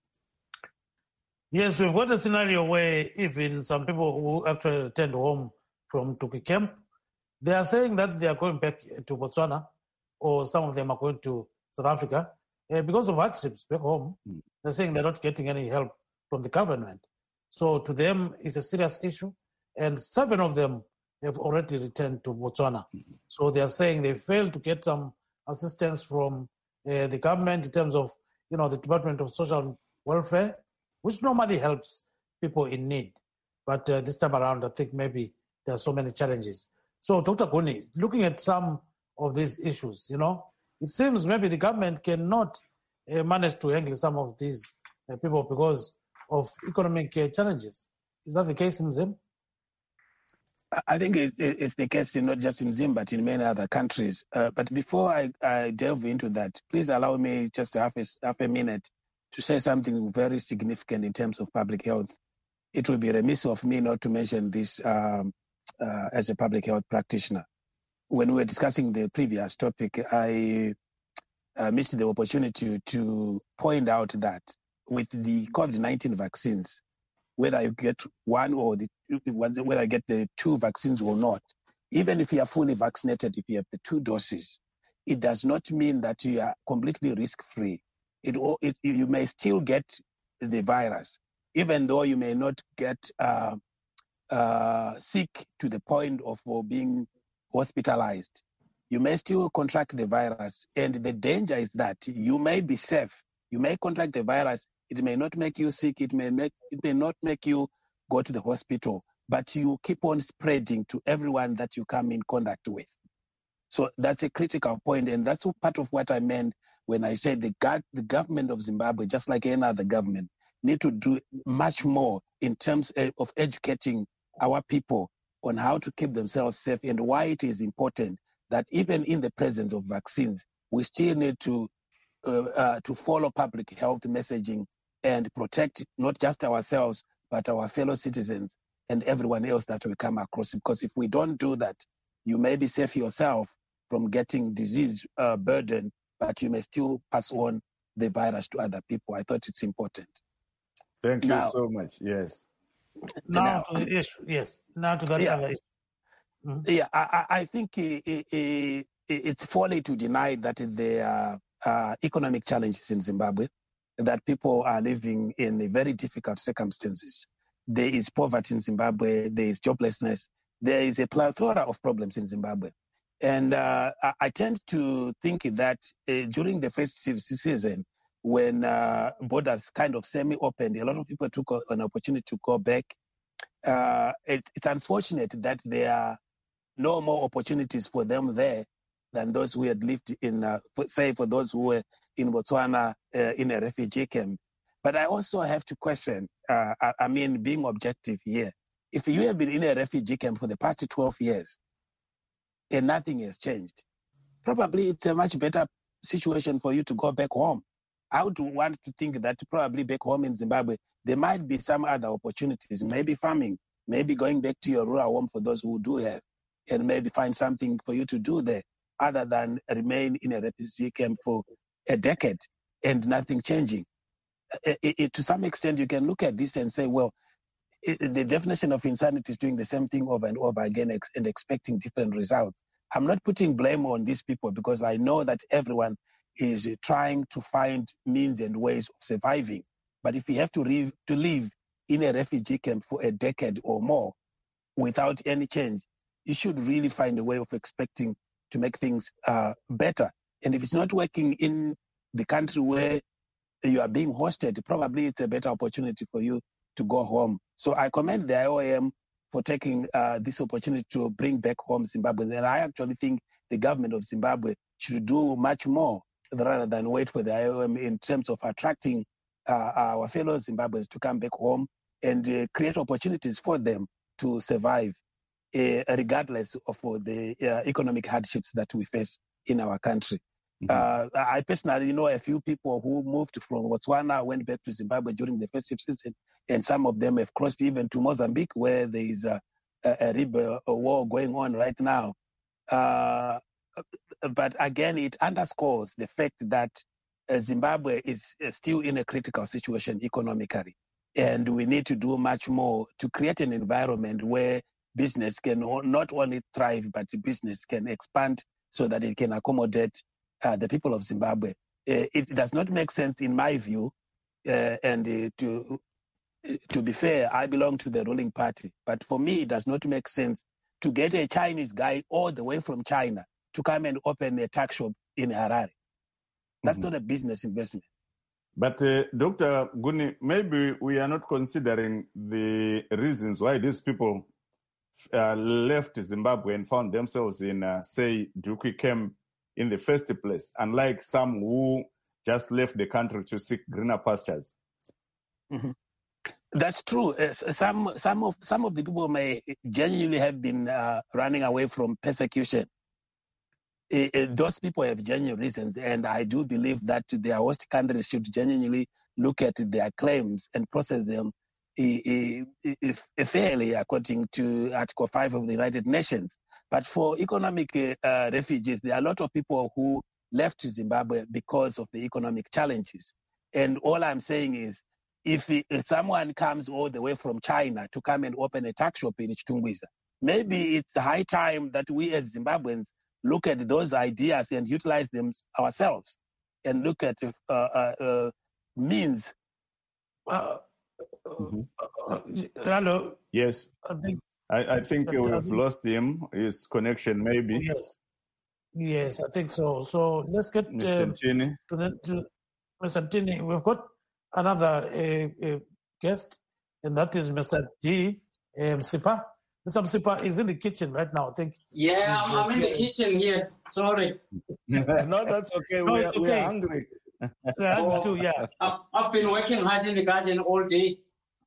Yes, we've got a scenario where even some people who actually returned home from Tuki camp, they are saying that they are going back to Botswana, or some of them are going to South Africa uh, because of hardships back home. Mm. They're saying they're not getting any help from the government. So to them, it's a serious issue. And seven of them have already returned to Botswana. Mm-hmm. So they are saying they failed to get some assistance from uh, the government in terms of, you know, the Department of Social Welfare, which normally helps people in need. But uh, this time around, I think maybe there are so many challenges. So, Doctor Guni, looking at some of these issues, you know, it seems maybe the government cannot uh, manage to handle some of these uh, people because of economic uh, challenges. Is that the case in Zim? I think it's, it's the case not just in Zim, but in many other countries. Uh, but before I, I delve into that, please allow me just half a, half a minute to say something very significant in terms of public health. It will be remiss of me not to mention this um, uh, as a public health practitioner. When we were discussing the previous topic, I uh, missed the opportunity to point out that with the COVID nineteen vaccines, whether you get one or the whether you get the two vaccines or not, even if you are fully vaccinated, if you have the two doses, it does not mean that you are completely risk-free. It, it you may still get the virus, even though you may not get uh, uh, sick to the point of uh, being hospitalized. You may still contract the virus, and the danger is that you may be safe. You may contract the virus. It may not make you sick. It may make it may not make you go to the hospital, but you keep on spreading to everyone that you come in contact with. So that's a critical point, and that's part of what I meant when I said the, God, the government of Zimbabwe, just like any other government, need to do much more in terms of educating our people on how to keep themselves safe and why it is important that even in the presence of vaccines, we still need to uh, uh, to follow public health messaging and protect not just ourselves, but our fellow citizens and everyone else that we come across. Because if we don't do that, you may be safe yourself from getting disease uh, burden, but you may still pass on the virus to other people. I thought it's important. Thank you now, so much. Yes. Now, now to the issue. Yes. Now to that yeah, other issue. Mm-hmm. Yeah, I, I think it, it, it's folly to deny that there are uh, economic challenges in Zimbabwe, that people are living in very difficult circumstances. There is poverty in Zimbabwe, there is joblessness, there is a plethora of problems in Zimbabwe. And uh, I, I tend to think that uh, during the festive season, when uh, borders kind of semi-opened, a lot of people took an opportunity to go back. Uh, it, it's unfortunate that there are no more opportunities for them there than those who had lived in, uh, for, say, for those who were in Botswana uh, in a refugee camp. But I also have to question, uh, I, I mean, being objective here, if you have been in a refugee camp for the past twelve years and nothing has changed, probably it's a much better situation for you to go back home. I would want to think that probably back home in Zimbabwe, there might be some other opportunities, maybe farming, maybe going back to your rural home for those who do have, and maybe find something for you to do there other than remain in a refugee camp for a decade and nothing changing. It, it, to some extent, you can look at this and say, well, it, the definition of insanity is doing the same thing over and over again ex- and expecting different results. I'm not putting blame on these people because I know that everyone is trying to find means and ways of surviving. But if you have to, re- to live in a refugee camp for a decade or more without any change, you should really find a way of expecting to make things uh, better. And if it's not working in the country where you are being hosted, probably it's a better opportunity for you to go home. So I commend the I O M for taking uh, this opportunity to bring back home Zimbabwe. And I actually think the government of Zimbabwe should do much more rather than wait for the I O M in terms of attracting uh, our fellow Zimbabweans to come back home and uh, create opportunities for them to survive, uh, regardless of uh, the uh, economic hardships that we face in our country. Mm-hmm. Uh, I personally know a few people who moved from Botswana, went back to Zimbabwe during the festive season, and some of them have crossed even to Mozambique, where there is a, a, a rebel a war going on right now. Uh, but again, it underscores the fact that uh, Zimbabwe is uh, still in a critical situation economically, and we need to do much more to create an environment where business can not only thrive, but business can expand so that it can accommodate Uh, the people of Zimbabwe. Uh, it does not make sense, in my view, uh, and uh, to to be fair, I belong to the ruling party. But for me, it does not make sense to get a Chinese guy all the way from China to come and open a tuck shop in Harare. That's mm-hmm. not a business investment. But uh, Doctor Guni, maybe we are not considering the reasons why these people uh, left Zimbabwe and found themselves in, uh, say, Dukwi camp in the first place, unlike some who just left the country to seek greener pastures. Mm-hmm. That's true. Uh, some some of some of the people may genuinely have been uh, running away from persecution. Uh, uh, those people have genuine reasons, and I do believe that their host countries should genuinely look at their claims and process them uh, uh, fairly according to Article five of the United Nations. But for economic uh, refugees, there are a lot of people who left Zimbabwe because of the economic challenges. And all I'm saying is, if, if someone comes all the way from China to come and open a tuck shop in Chitungwiza, maybe it's the high time that we as Zimbabweans look at those ideas and utilize them ourselves and look at uh, uh, uh, means. Uh, mm-hmm. uh, hello? Yes. I think I, I think uh, we've think, lost him, his connection maybe. Yes, yes, I think so. So let's get Mister Um, Tini. to, the, to Mister Tini. We've got another uh, uh, guest, and that is Mister D. Uh, Msipa. Mister Msipa is in the kitchen right now, I think. Yeah, I'm, I'm in the kitchen here. Sorry. No, that's okay. No, we, it's are, okay. we are hungry. We're hungry too, yeah. I've, I've been working hard in the garden all day.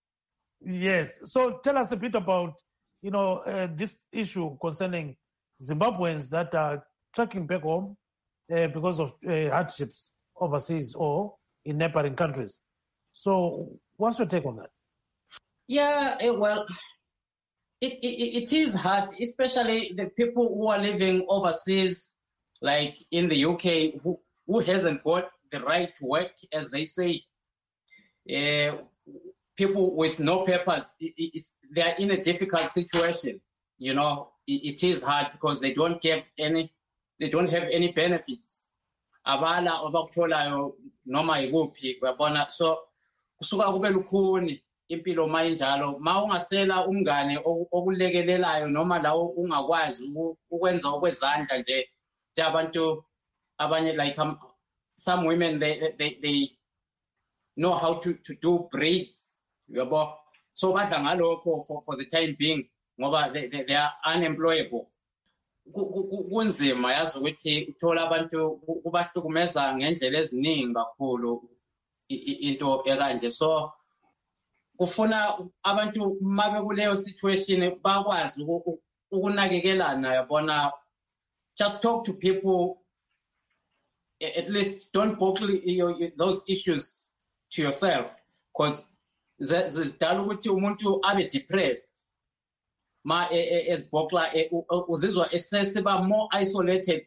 Yes. So tell us a bit about you know, uh, this issue concerning Zimbabweans that are tracking back home uh, because of uh, hardships overseas or in neighboring countries. So what's your take on that? Yeah, well, it, it, it is hard, especially the people who are living overseas, like in the U K, who, who hasn't got the right to work, as they say. Uh, people with no papers, it, it's, they're in a difficult situation. You know, it, it is hard because they don't have any, they don't have any benefits. Abala obakutholayo noma ikuphi uyabona, so kusuka kube lukhuni impilo mayinjalo ma ungasela umngane okulekelelayo noma lawo ungakwazi ukwenza okwezandla nje abantu abanye like um, some women they they they know how to to do braids yabo so badla ngalokho for for the time being ngoba they, they, they are unemployable kunzima yazi ukuthi uthola abantu kubahlukumeza ngendlela eziningi kakhulu into ekanje so kufuna abantu mabe kuleyo situation bakwazi ukunakekelana yabona just talk to people at least don't bottle those issues to yourself because zidala ukuthi umuntu abe depressed ma ezibhokla uzizwa esesiba more isolated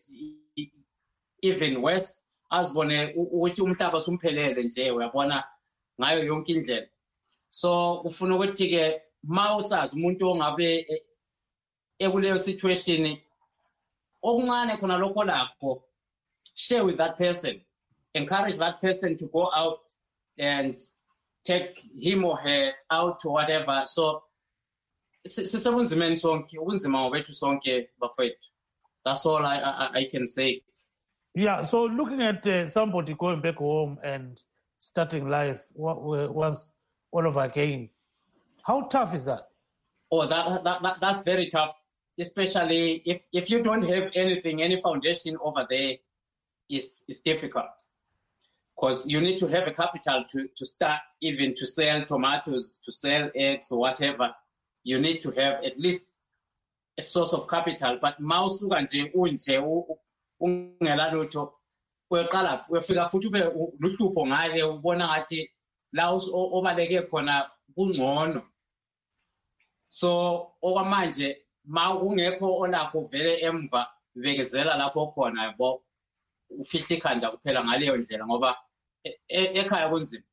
even worse azibone ukuthi umhlaba sumphelele nje uyabona ngayo yonke indlela so kufuna ukuthi ke ma usazi umuntu ongabe ekuleyo situation okuncane khona lokho lakho share with that person encourage that person to go out and take him or her out or whatever so sisebunzimeni sonke ubunzima ngobethu sonke bafethu that's all I, I I can say. Yeah, so looking at uh, somebody going back home and starting life once all over again, how tough is that? Oh, that, that, that that's very tough, especially if if you don't have anything, any foundation over there, is is difficult because you need to have a capital to to start, even to sell tomatoes, to sell eggs or whatever. You need to have at least a source of capital. But mawusuka nje unje ungela lutho uyoqala uyofika futhi ube luhlupho ngale ubona ngathi la obaleke khona kungcono so okwamanje ma kungekho olakho vele emva bekezela lapho khona yabo ufihla ikhanda kuphela ngaleyo ndlela ngoba ekhaya kunzima.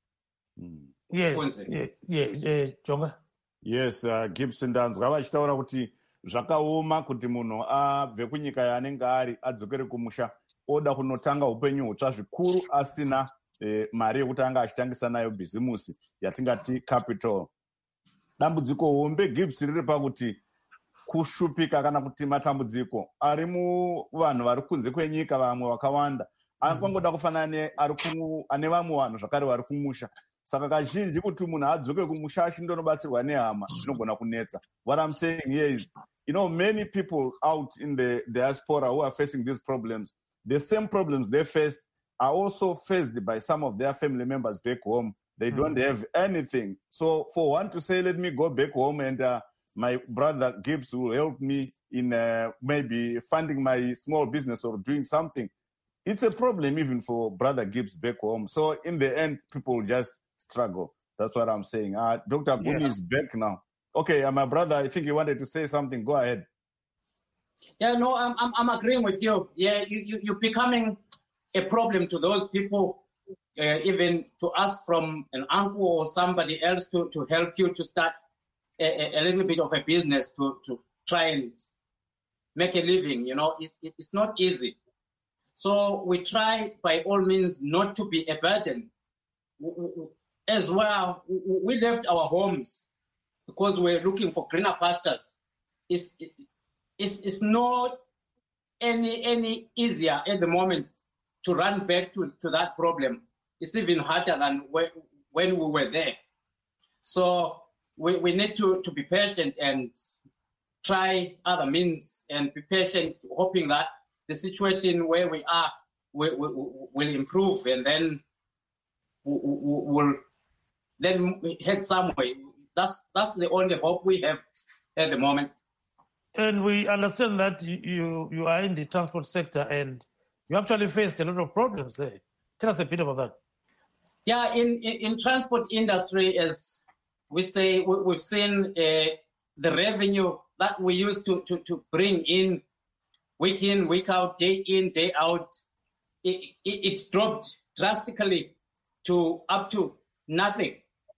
Yes, yeah, yeah, Jonga. Yes, uh, Gibson ndanzwa vachitaura kuti zvakaoma kuti munhu abve kunyika yaanenge ari adzokere kumusha oda kunotanga upenyu hutsva zvikuru asina eh, mari yekuti anga achitangisa nayo bhizimusi yatingati capital. Dambudziko hombe Gibson riri pakuti kushupika kana kuti matambudziko ari muvanhu vari kunze kwenyika vamwe vakawanda angangoda kufanana ane vamwe vanhu zvakare vari kumusha saka kazhinji kuti munhu adzoke kumusha achindonobatsirwa nehama zvinogona kunetsa. What I'm saying here is, you know, many people out in the diaspora who are facing these problems, the same problems they face are also faced by some of their family members back home. They don't mm-hmm. have anything. So for one to say, let me go back home and uh, my brother Gibbs will help me in uh, maybe funding my small business or doing something, it's a problem even for brother Gibbs back home. So in the end, people just struggle. That's what I'm saying. Uh, Doctor Guni yeah. is back now. Okay, uh, my brother, I think you wanted to say something. Go ahead. Yeah, no, I'm I'm, I'm agreeing with you. Yeah, you, you, you're becoming a problem to those people, uh, even to ask from an uncle or somebody else to, to help you to start a, a little bit of a business to, to try and make a living. You know, it's, it's not easy. So we try by all means not to be a burden. As well, we left our homes because we're looking for greener pastures. It's, it's, it's not any any easier at the moment to run back to, to that problem. It's even harder than when, when we were there. So we, we need to, to be patient and try other means and be patient, hoping that the situation where we are will, will, will improve, and then we'll then head somewhere. That's that's the only hope we have at the moment. And we understand that you you are in the transport sector and you actually faced a lot of problems there. Tell us a bit about that. Yeah, in in, in transport industry, as we say, we, we've seen uh, the revenue that we used to, to, to bring in week in, week out, day in, day out, it, it, it dropped drastically to up to nothing.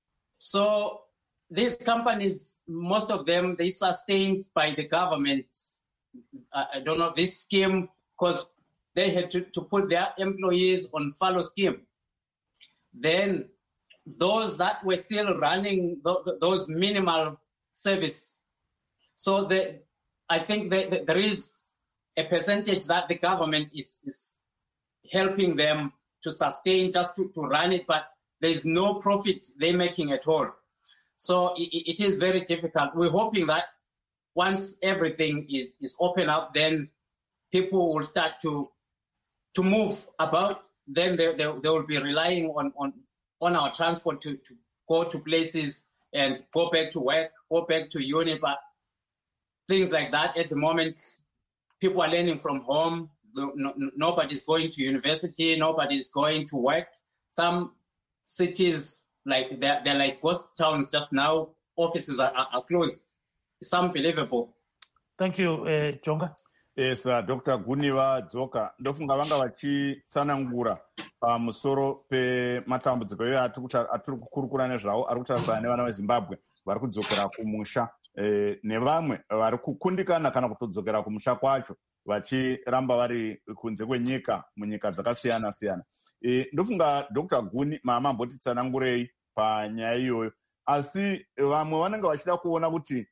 So these companies, most of them, they sustained by the government. I, I don't know, this scheme, because they had to, to put their employees on furlough scheme. Then those that were still running th- th- those minimal service. So the, I think that that there is a percentage that the government is, is helping them to sustain just to, to run it, but there's no profit they're making at all. So it, it is very difficult. We're hoping that once everything is, is open up, then people will start to to move about. Then they, they, they will be relying on, on, on our transport to, to go to places and go back to work, go back to uni, but things like that at the moment, people are learning from home. No, no, nobody's going to university, nobody's going to work. Some cities, like they're, they're like ghost towns just now, offices are, are, are closed. It's unbelievable. Thank you, uh, Jonga. Yes, uh, Doctor Guni vadzoka ndofunga vanga vachitsanangura pamusoro pematambudziko iwo atiri kukurukura nezvavo ari kutarisana nevana vezimbabwe vari kudzokera kumusha eh, nevamwe vari kukundikana kana kutodzokera kumusha kwacho vachiramba vari kunze kwenyika munyika dzakasiyana siyana. E, ndofunga Doctor Guni maamambotitsanangurei panyaya iyoyo, asi vamwe vanenge vachida kuona kuti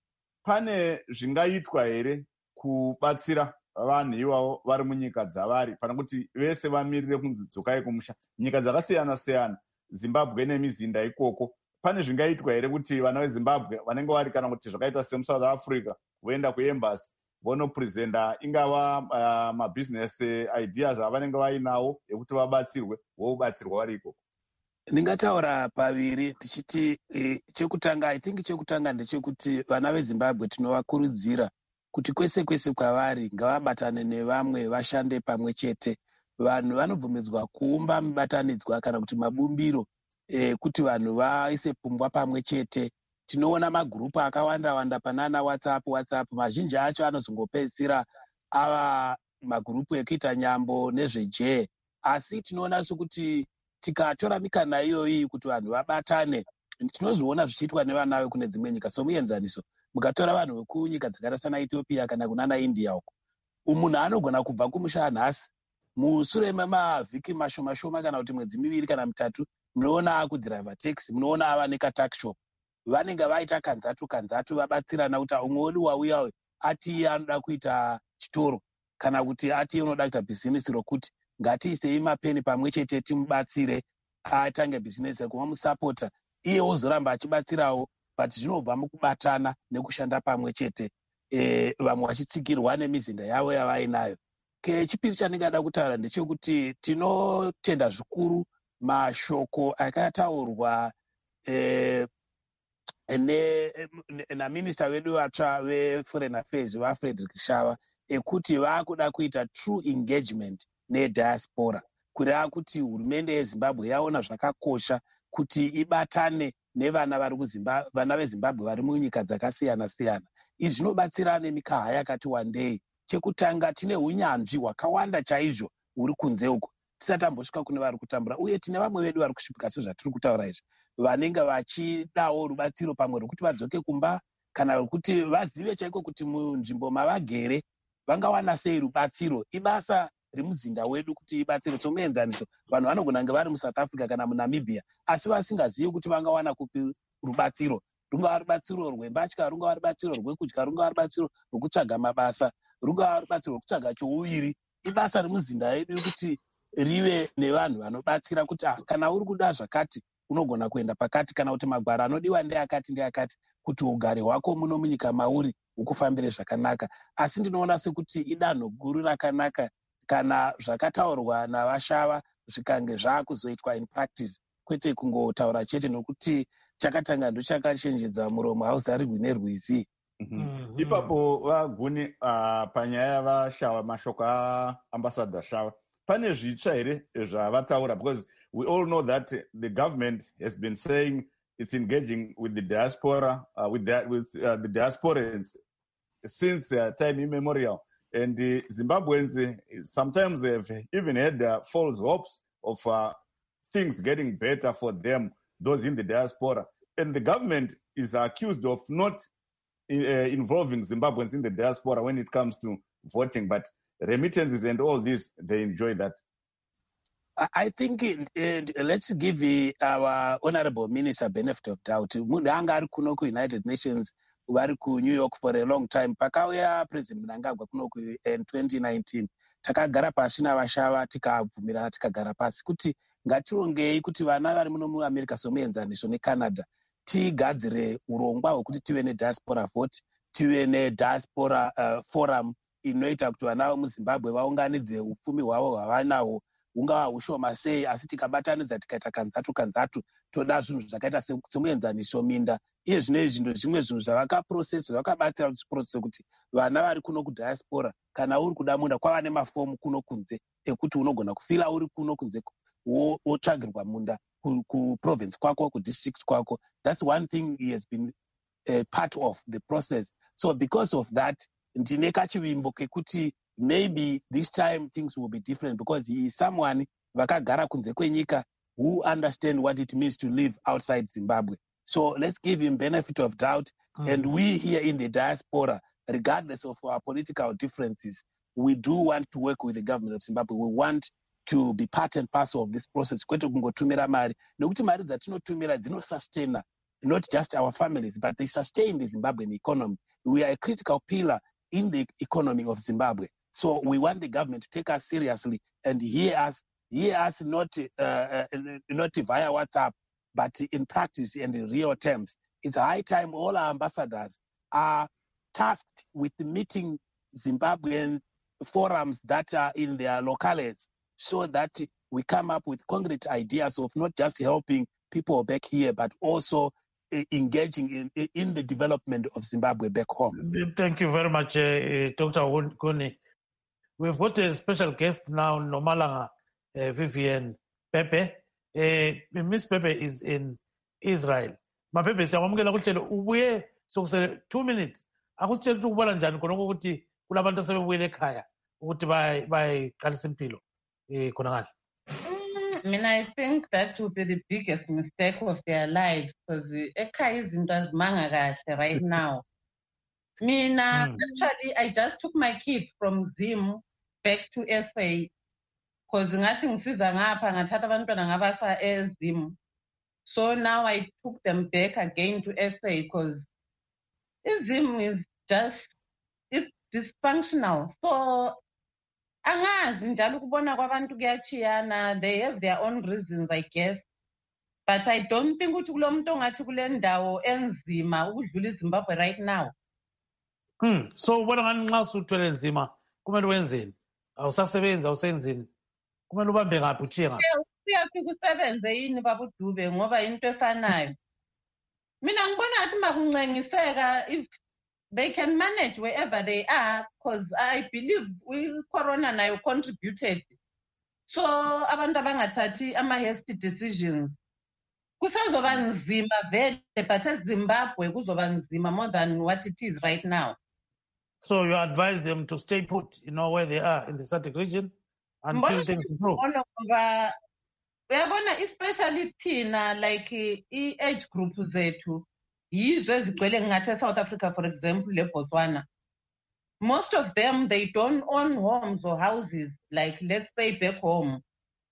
pane zvingaitwa here kubatsira vanhu ivavo vari munyika dzavari pana kuti vese vamirire kunzi dzokai kumusha. Nyika dzakasiyana siyana, Zimbabwe nemizinda ikoko, pane zvingaitwa here kuti vana vezimbabwe vanenge vari kana kuti zvakaita semusouth africa voenda kuembasi vonoprezenda ingava uh, mabusiness ideas avanenge vainawo ekuti vabatsirwe, vobatsirwa vari ikoko? Ndingataura paviri tichiti eh, chekutanga I think chekutanga ndechekuti vana veZimbabwe tinovakurudzira kuti kwese kwese kwavari ngavabatane nevamwe, vashande pamwe chete. Vanhu vanobvumidzwa kuumba mibatanidzwa kana kuti mabumbiro eh, kuti vanhu vaise pfungwa pamwe chete. Tinoona magurupu akawanda wanda panana WhatsApp WhatsApp mazhinji acho anozongopedzisira ava magurupu ekuita nyambo nezvejee, asi tinoona sokuti tikatora mikana iyoyi kuti vanhu vabatane, tinozviona zvichiitwa nevana vekune dzimwe nyika. Somuenzaniso, mukatora vanhu vekunyika dzakaita sana Ethiopia kana kunana India uko, umunhu anogona kubva kumusha nhasi, mushure memavhiki mashoma shoma kana kuti mwedzi miviri kana mitatu, munoona akudhiraivha taxi, munoona ava nekatakishop. Vanenge vaita kanzatu kanzatu vabatsirana kuti umwe wedu wauya ati anoda kuita chitoro kana kuti ati unoda kuita bhizinesi rokuti ngatiisei mapeni pamwe chete timubatsire atange bhizinesi rekumamusapota, iye wozoramba achibatsirawo, but zvinobva mukubatana nekushanda pamwe chete, e, vamwe vachitsigirwa nemizinda yavo yavainayo. Kechipiri chandingada kutaura ndechekuti tinotenda zvikuru mashoko akataurwa e, naminista wedu vatsva veforeign affairs vaFrederick Shava ekuti vakuda kuita true engagement nediaspora, kureva kuti hurumende yeZimbabwe yaona zvakakosha kuti ibatane nevana vari kuZimbabwe, vana veZimbabwe vari munyika dzakasiyana siyana. Izvi zvinobatsira nemikaha yakati wandei. Chekutanga, tine unyanzvi hwakawanda chaizvo huri kunze uko tisatambosvika kune vari kutambura, uye tine vamwe vedu vari kusvika sezvatiri kutaura izvi vanenge vachidawo rubatsiro pamwe rwekuti vadzoke kumba kana rwekuti vazive chaiko kuti munzvimbo mavagere vangawana sei rubatsiro. Ibasa remuzinda wedu kuti ibatsire. Somuenzaniso, vanhu vanogona kunge vari muSouth Africa kana muNamibia asi vasingazivi kuti vangawana kupi rubatsiro. Rungava rubatsiro rwembatya, rungava rubatsiro rwekudya, rungava rubatsiro rwekutsvaga mabasa, rungava rubatsiro rwekutsvaga chouviri. Ibasa remuzinda wedu kuti rive nevanhu vanobatsira kuti kana uri kuda zvakati unogona kuenda pakati, kana kuti magwaro anodiwa ndeakati ndeakati, kuti ugare hwako muno munyika mauri ukufambire zvakanaka. Asi ndinoona sekuti idanho guru rakanaka kana zvakataurwa navashava zvikange zvaakuzoitwa in practice, kwete kungotaura chete, nokuti chakatanga ndochakachenjedza muromo hauzarirwi nerwizi. Mm-hmm. Ipapo vaGuni, uh, panyaya vashava mashoko aambassador Shava, pane zvitsva here zvavataura? Because we all know that the government has been saying it's engaging with the diaspora, uh, with, the, with uh, the diasporans since uh, time immemorial. And the Zimbabweans uh, sometimes have even had uh, false hopes of uh, things getting better for them, those in the diaspora. And the government is accused of not uh, involving Zimbabweans in the diaspora when it comes to voting. But remittances and all this, they enjoy that. I think it, it, let's give our honorable minister benefit of doubt. Munhu anga ari kuno ku-United Nations, vari ku-New York for a long time. Pakauya President Mnangagwa kuno in twenty nineteen, takagara pasi navashava tikabvumirana tikagara pasi kuti ngatirongei kuti vana vari muno muAmerica somuenzaniso neCanada tigadzire urongwa hwekuti tive nediaspora vote, tive nediaspora uh, forum inoita kuti vana vemuZimbabwe vaunganidze upfumi hwavo hwavanahwo hungava hushoma sei, asi tikabatanidza tikaita kanzatu kanzatu toda zvinhu zvakaita semuenzaniso minda iye zvino zvinhu zvimwe zvinhu zvavakaprocess zvakabatsira kuchiprocess kuti vana vari kuno kudiaspora kana uri kuda munda kwava nemafomu kuno kunze ekuti unogona kufila uri kuno kunze wotsvagirwa munda kuprovince kwako kudistrict kwako. That's one thing he has been a part of the process. So because of that ndine kachivimbo kekuti maybe this time things will be different because he is someone vakagara kunze kwenyika who understand what it means to live outside Zimbabwe. So let's give him benefit of doubt. Mm-hmm. And we here in the diaspora, regardless of our political differences, we do want to work with the government of Zimbabwe. We want to be part and parcel of this process. Kwete kungotumira mari. Nokuti mari dzatinotumira dzinosustaina not just our families, but they sustain the Zimbabwean economy. We are a critical pillar in the economy of Zimbabwe. So we want the government to take us seriously and hear us, hear us not, uh, uh, not via WhatsApp, but in practice and in real terms. It's high time all our ambassadors are tasked with meeting Zimbabwean forums that are in their locales so that we come up with concrete ideas of not just helping people back here, but also uh, engaging in, in the development of Zimbabwe back home. Thank you very much, uh, Doctor Kuni. We've got a special guest now, Nomalanga uh, Vivian Pepe. Uh, Miss Pepe is in Israel. Ma Pepe, siyamukela kuhlelo ubuye sokusele two minutes. Akusitshela ukuthi ukubona njani khona ukuthi kulabantu asebebuyele ekhaya ukuthi bayiqalisa impilo eh khona ngani. I mean, I think that would be the biggest mistake of their lives because ekhaya izinto azimanga kahle right now. Mina, mm. actually, I just took my kids from Zim back to S A because ngathi ngifisa ngapha ngathatha abantwana ngabasa eZim. So now I took them back again to S A because Zim is just, it's dysfunctional. So angazi njalo ukubona kwabantu kuyachiyana, they have their own reasons, I guess. But I don't think ukuthi kulomuntu ongathi kule ndawo enzima ukudlula iZimbabwe right now. Hmm. So wena ngani nxa usuthwele nzima kumele wenzeni? Awusasebenzi awusenzini? Kumele ubambe ngaphi uchiye ngaphi? Uyafika usebenze yini baba uDube ngoba into efanayo. Mina ngibona athi makuncengiseka if they can manage wherever they are because I believe we corona nayo contributed. So abantu abangathathi ama hasty decisions. Kusazoba nzima vele but eZimbabwe kuzoba nzima more than what it is right now. So you advise them to stay put, you know, where they are in the SADC region until Mbona things improve. Uyabona especially thina like i-age group zethu yizo ezigcwele ngathi South Africa for example leBotswana. Most of them they don't own homes or houses like let's say back home.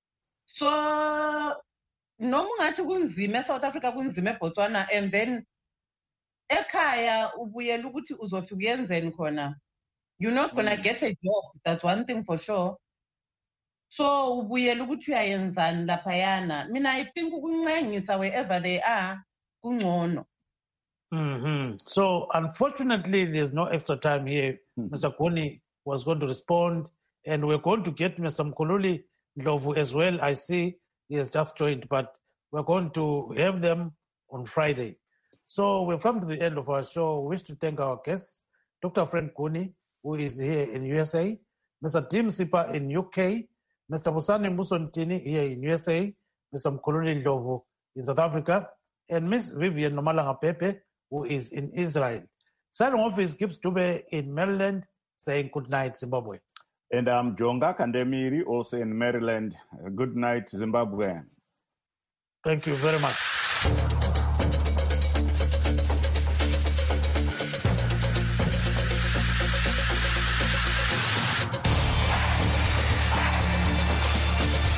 So noma ungathi kunzima eSouth Africa kunzima eBotswana and then ekhaya ubuyela ukuthi uzofika uyenzeni khona. You're not going to mm. get a job. That's one thing for sure. So ubuyela ukuthi uyayenzani laphayana. I mean, I think ukuncengisa wherever they are kungcono. Mm-hmm. So unfortunately, there's no extra time here. Mm-hmm. Mister Kuni was going to respond, and we're going to get Mister Mkhululi Ndlovu as well. I see he has just joined, but we're going to have them on Friday. So we've come to the end of our show. We wish to thank our guests, Doctor Frank Kuni, who is here in U S A, Mister Tim Sipa in U K, Mister Busani Musontini here in U S A, Mister Mkhululi Ndlovu in South Africa, and Miss Vivian Nomalanga Pepe, who is in Israel. Signing off is Gibbs Dube in Maryland, saying good night, Zimbabwe. And I'm Jonga Kandemiri, also in Maryland. Good night, Zimbabwe. Thank you very much.